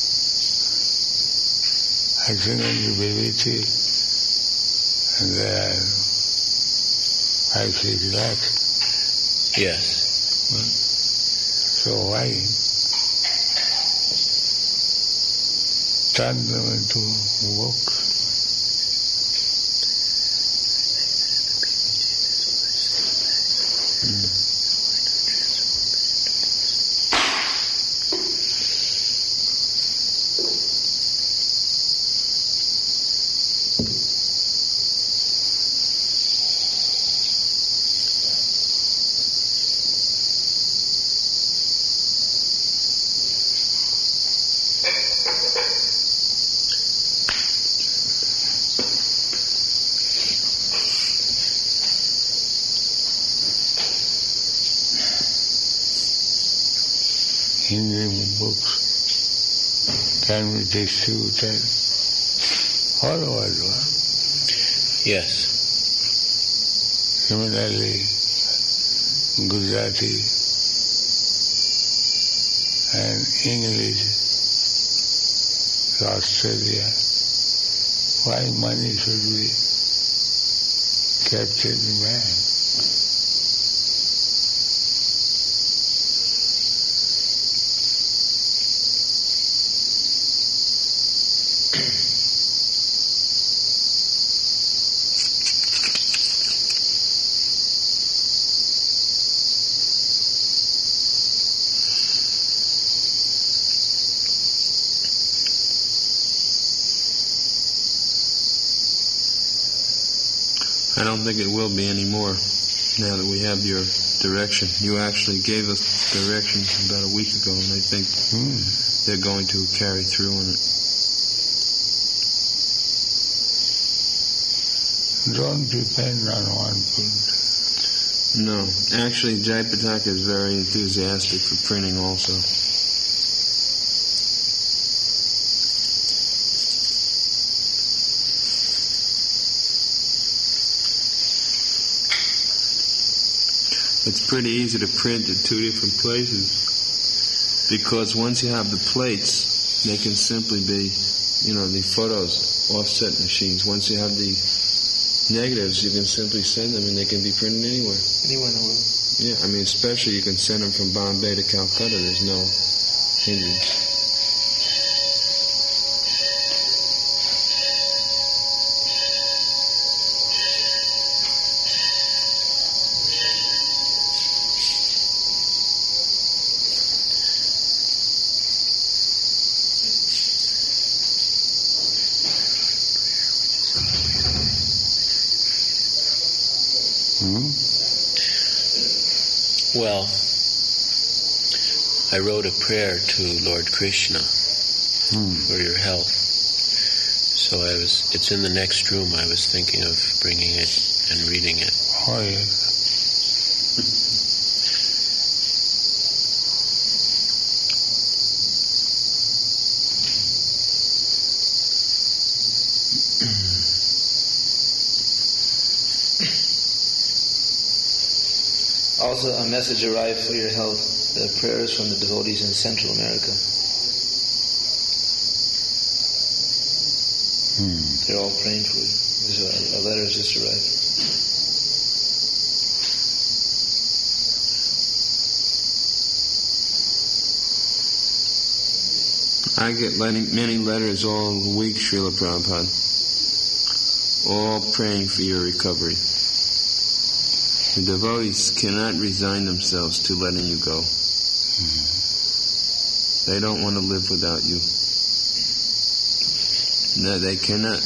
I think in the B B T, and there are five, six lakhs. Yes. So why turn them into books? Mm. Hindi books can be distributed all over the world. Yes. Similarly, Gujarati and English to Australia. Why money should be kept in the bank? I don't think it will be anymore now that we have your direction. You actually gave us direction about a week ago, and I think Hmm. they're going to carry through on it. Don't depend on one print. No. Actually, Jayapataka is very enthusiastic for printing also. It's pretty easy to print at two different places because once you have the plates, they can simply be, you know, the photos offset machines. Once you have the negatives, you can simply send them and they can be printed anywhere. Anywhere in the world. Yeah, I mean, especially you can send them from Bombay to Calcutta. There's no hindrance. Hmm? Well, I wrote a prayer to Lord Krishna Hmm. for your health. So I was, it's in the next room. I was thinking of bringing it and reading it. Oh, yes. Also, a message arrived for your health. The prayers from the devotees in Central America. Hmm. They're all praying for you. There's a, a letter has just arrived. I get many, many letters all week, Srila Prabhupada, all praying for your recovery. The devotees cannot resign themselves to letting you go. They don't want to live without you. No, they cannot.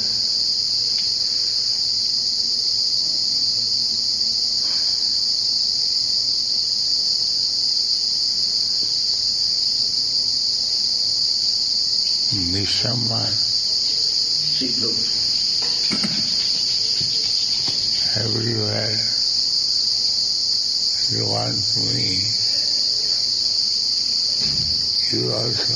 Nishamman. Everywhere you want me, you also.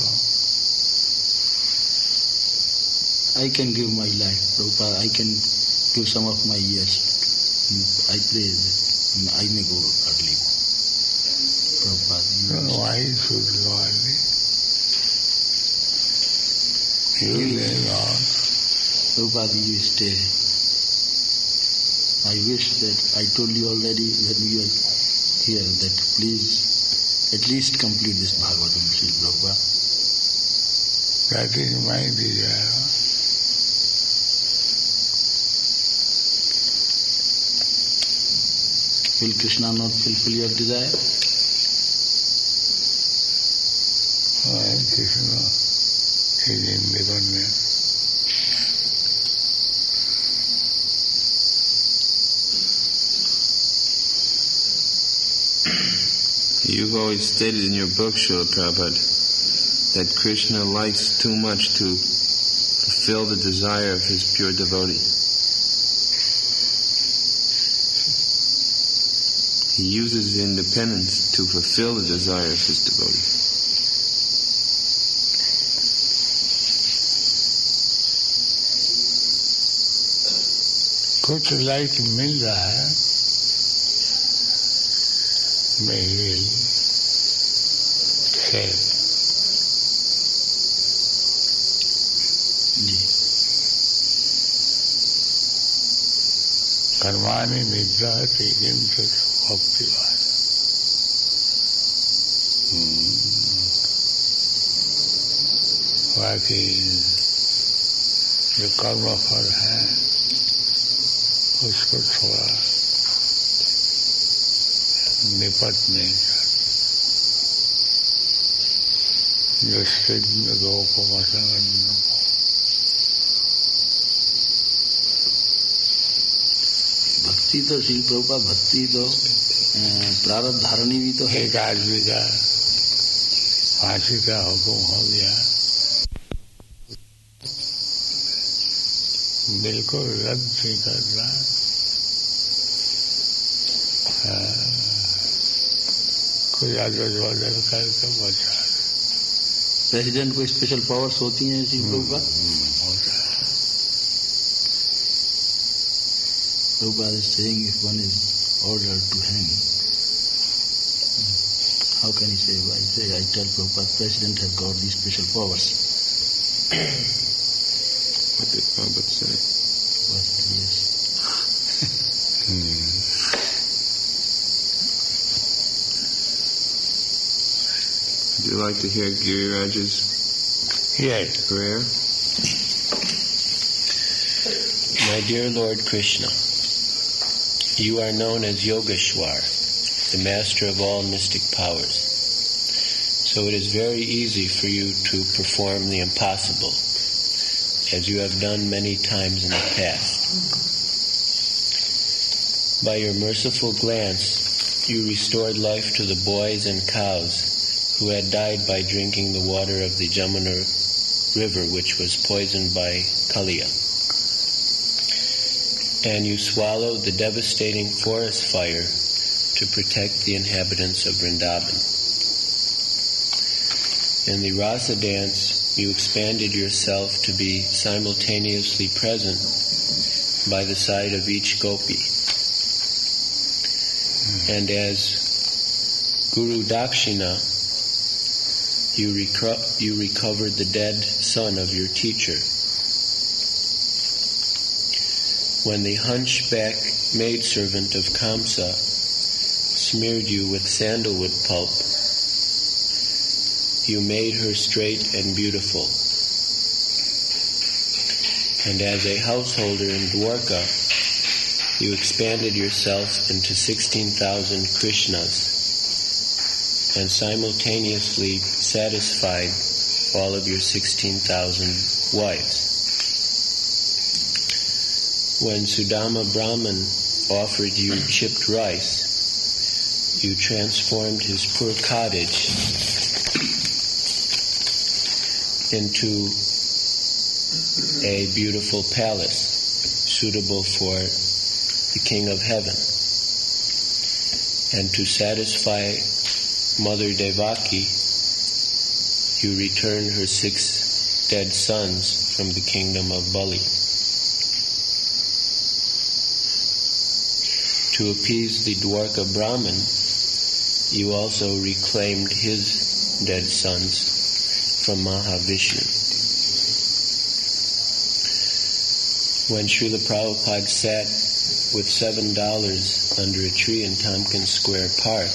I can give my life, Prabhupada. I can give some of my years. I pray that I may go early. Prabhupada. No, why should go early? You You- live on. Prabhupada, you stay. I wish that I told you already when we were here that please at least complete this Bhagavatam, Sri Prabhupada. That is my desire. Will Krishna not fulfill your desire? Why Krishna is independent. You've always stated in your book, Srila Prabhupada, that Krishna likes too much to fulfill the desire of his pure devotee. He uses his independence to fulfill the desire of his devotee. कुछ like मिल रहा है मैं will share. जी. कर्माणि निद्राति किंतु भक्तिवाद. बाकी जो कर्म फल है उसको थोड़ा निपट नहीं कर. जो सिद्ध गोपमसंग भक्ति तो श्री प्रभुपाद भक्ति तो अ, प्रारब्ध धारणी भी तो है. एक आदमी का फांसी का हुक्म हो गया, बिल्कुल रद्द नहीं कर रहा. कोई आदर वादर करके बचा. प्रेसिडेंट को स्पेशल पावर्स होती हैं Shri Prabhupada. Prabhupada is saying if one is ordered to hang, how can he say? I say, I tell Prabhupada, President has got these special powers. What did Prabhupada say? But yes. Would you like to hear Giriraj's Yes. prayer? My dear Lord Krishna, you are known as Yogeshwar, the master of all mystic powers. So it is very easy for you to perform the impossible, as you have done many times in the past. By your merciful glance, you restored life to the boys and cows who had died by drinking the water of the Jamuna river, which was poisoned by Kaliya. And you swallowed the devastating forest fire to protect the inhabitants of Vrindavan. In the Rasa dance, you expanded yourself to be simultaneously present by the side of each gopi. And as Guru Dakshina, you, reco- you recovered the dead son of your teacher. When the hunchback maidservant of Kamsa smeared you with sandalwood pulp, you made her straight and beautiful. And as a householder in Dwarka, you expanded yourself into sixteen thousand Krishnas and simultaneously satisfied all of your sixteen thousand wives. when Sudama Brahman offered you chipped rice, you transformed his poor cottage into a beautiful palace suitable for the King of Heaven. And to satisfy Mother Devaki, you returned her six dead sons from the kingdom of Bali. To appease the Dwarka Brahmin, you also reclaimed his dead sons from Mahavishnu. When Srila Prabhupada sat with seven dollars under a tree in Tompkins Square Park,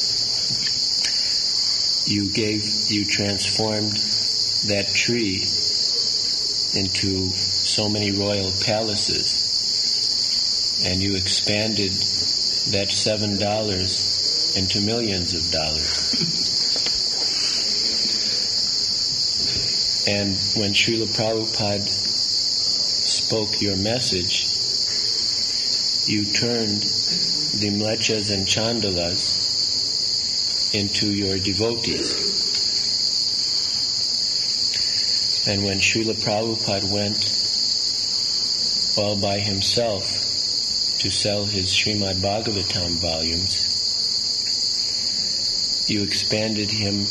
you gave, you transformed that tree into so many royal palaces, and you expanded that seven dollars into millions of dollars. And when Srila Prabhupada spoke your message, you turned the Mlechas and Chandalas into your devotees. And when Srila Prabhupada went all by himself to sell his Srimad Bhagavatam volumes, you expanded him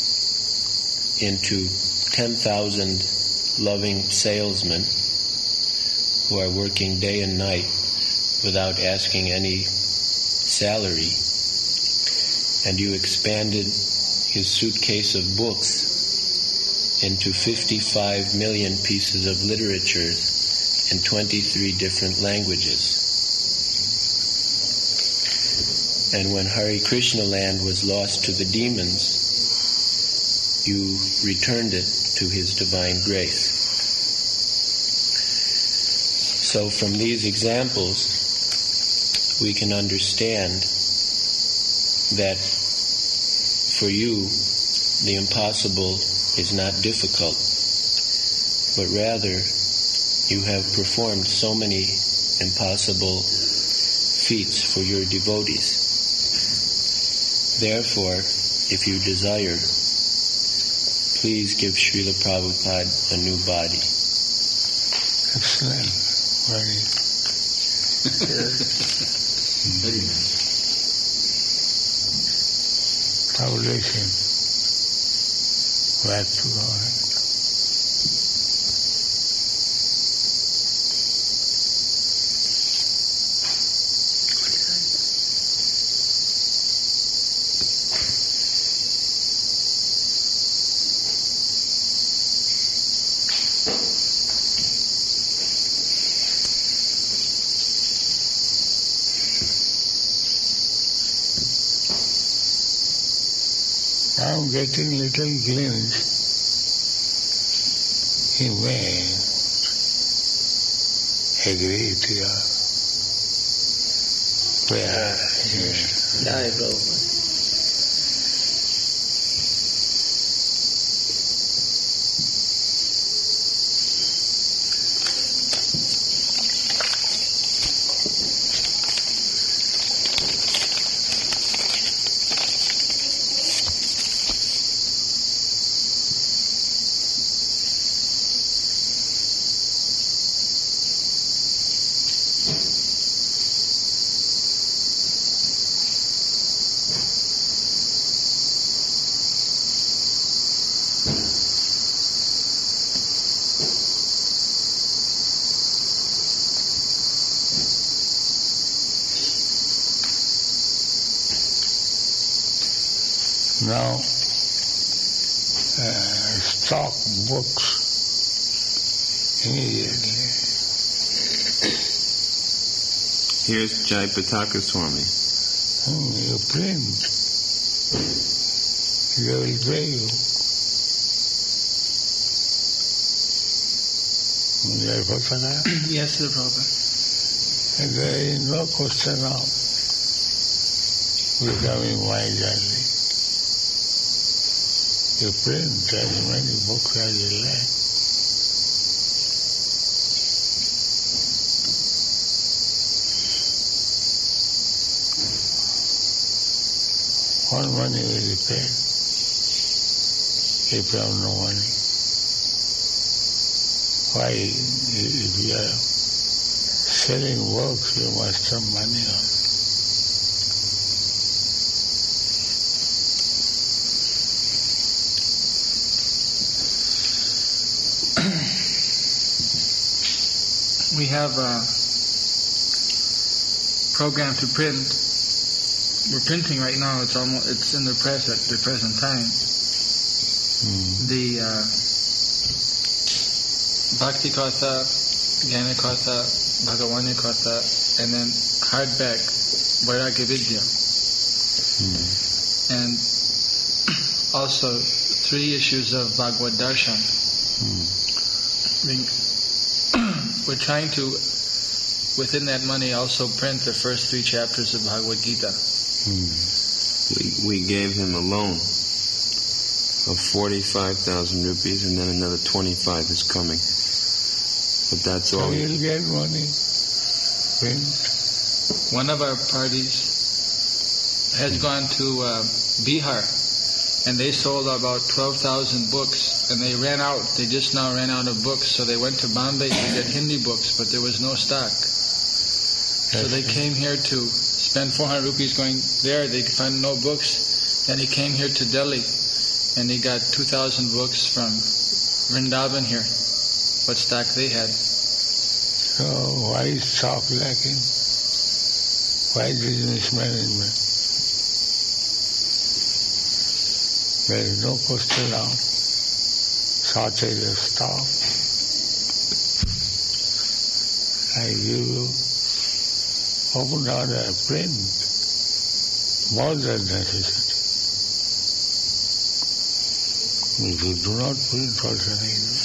into ten thousand loving salesmen who are working day and night without asking any salary, and you expanded his suitcase of books into fifty-five million pieces of literature in twenty-three different languages. And when Hare Krishna land was lost to the demons, you returned it to his divine grace. So from these examples, we can understand that for you, the impossible is not difficult, but rather you have performed so many impossible feats for your devotees. Therefore, if you desire, please give Srila Prabhupada a new body. Excellent. Very Very nice. Foundation. Back to God. I'm getting little glimpse. He may agree to your prayer. Jai Prabhupada. Now, uh, stock books immediately. Here's Jai Pataka Swami. Hmm, you print. They will pay you. Jai Pataka. Yes, Sir Prabhupada. And there is no question of becoming wise early. You print as many books as you like. what money will you pay if you have no money? Why, if you are selling works, you must have money on. We have a program to print. We're printing right now. It's almost it's in the press at the present time. Mm. The uh, Bhakti Katha, Jnana Katha, Bhagavani Katha, and then hardback Vairagya Vidya, Mm. and also three issues of Bhagavad Darshan. Mm. Being- We're trying to, within that money, also print the first three chapters of Bhagavad Gita. Mm. We we gave him a loan of forty-five thousand rupees, and then another twenty-five is coming. But that's So all. you'll get money. Print. One of our parties has gone to uh, Bihar, and they sold about twelve thousand books, and they ran out. They just now ran out of books, so they went to Bombay to get Hindi books, but there was no stock. So they came here to spend four hundred rupees going there. They could find no books. Then he came here to Delhi, and he got two thousand books from Vrindavan here, what stock they had. So why is stock lacking? Why is mismanagement? There is no question now. Shortage of stock. I give you open order print more than necessity. If you do not print, what can I do?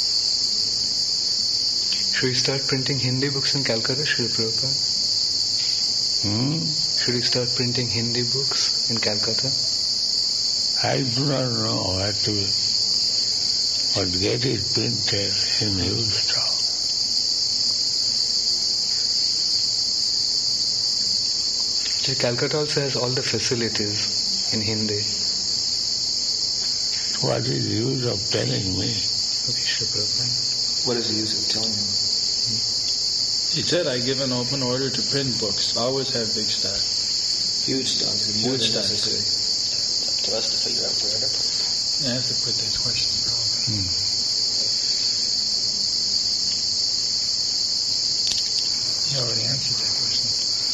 Should we start printing Hindi books in Calcutta, Srila Prabhupada? Hmm? Should we start printing Hindi books in Calcutta? I do not know what to be, but get it printed in huge stock. So Calcutta also has all the facilities in Hindi. What is the use of telling me? Okay, Srila Prabhupada. What is the use of telling him? He said, I give an open order to print books. Always have big stock. Huge stock. More Huge than stock. necessary. Up to us to figure out where to put it. I have to put that question. Hmm. He already answered that question.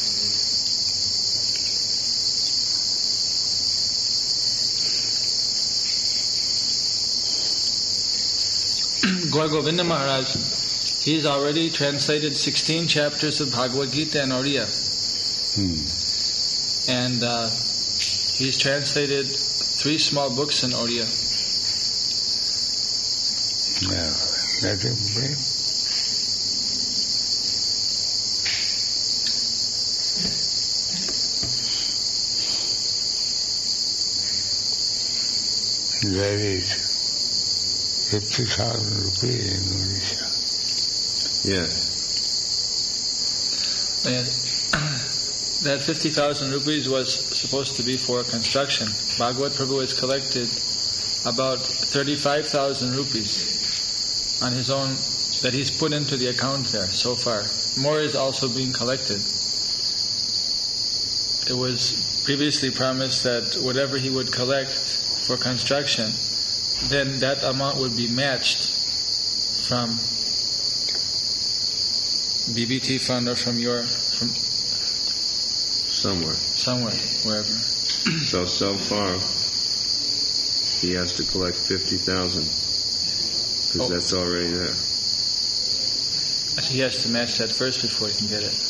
Gaur Govinda Maharaj, he's already translated sixteen chapters of Bhagavad Gita in Oriya. Hmm. And uh, he's translated three small books in Oriya. Now, let him bring. There is fifty thousand rupees in Odisha. Yeah. And that fifty thousand rupees was supposed to be for construction. Bhagavad Prabhu has collected about thirty-five thousand rupees on his own that he's put into the account there so far. More is also being collected. It was previously promised that whatever he would collect for construction, then that amount would be matched from B B T fund or from your from Somewhere. somewhere, wherever. So, so far, he has to collect fifty thousand. Because Oh. that's already there. He has to match that first before he can get it.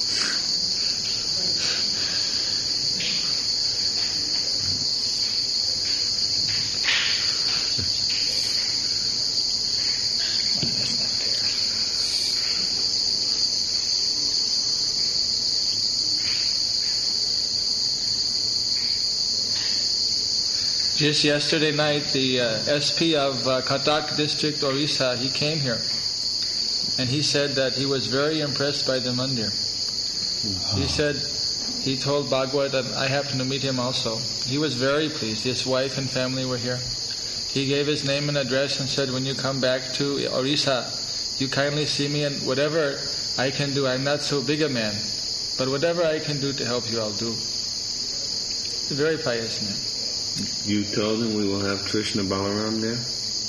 Just yesterday night, the uh, S P of uh, Cuttack District, Orissa, he came here. And he said that he was very impressed by the mandir. He said, he told Bhagwat, and I happened to meet him also. He was very pleased. His wife and family were here. He gave his name and address and said, when you come back to Orissa, you kindly see me, and whatever I can do, I'm not so big a man, but whatever I can do to help you, I'll do. A very pious man. You told him we will have Krishna Balaram there?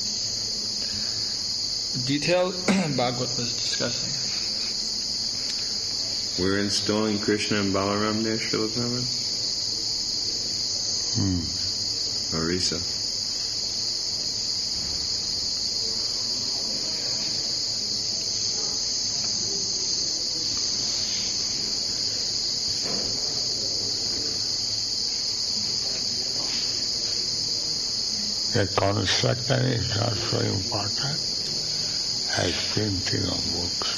Detail Bhagwat was discussing. We're installing Krishna and Balaram there, Srila Prabhupada? Hmm. Orissa. The construction is not so important as printing of books.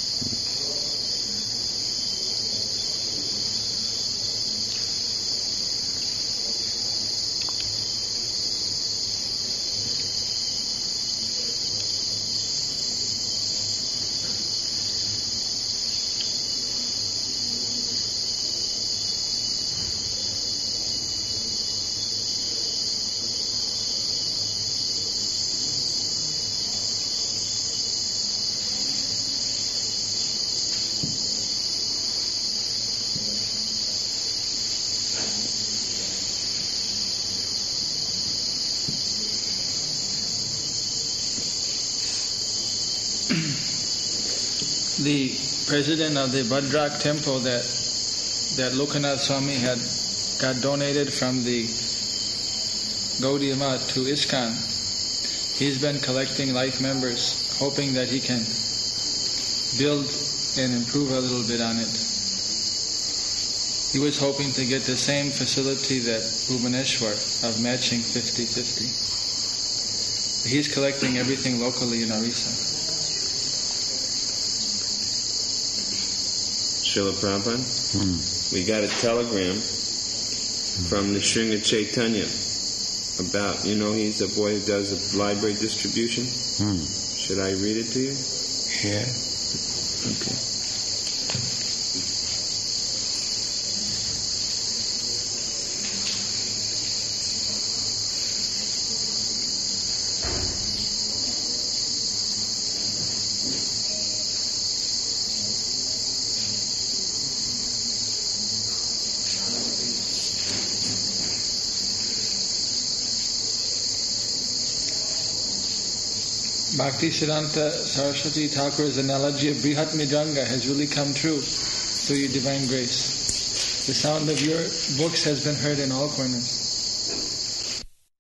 The president of the Bhadrak temple that that Lokanath Swami had got donated from the Gaudiya Math to ISKCON, he's been collecting life members, hoping that he can build and improve a little bit on it. He was hoping to get the same facility that Bhubaneswar of matching fifty-fifty. He's collecting everything locally in Orissa. Srila Prabhupada, Hmm. we got a telegram from the Sringa Chaitanya about, you know, he's a boy who does a library distribution. Hmm. Should I read it to you? Yeah. Okay. Bhakti Siddhanta Saraswati Thakur's analogy of Brihat Midranga has really come true through your divine grace. The sound of your books has been heard in all corners.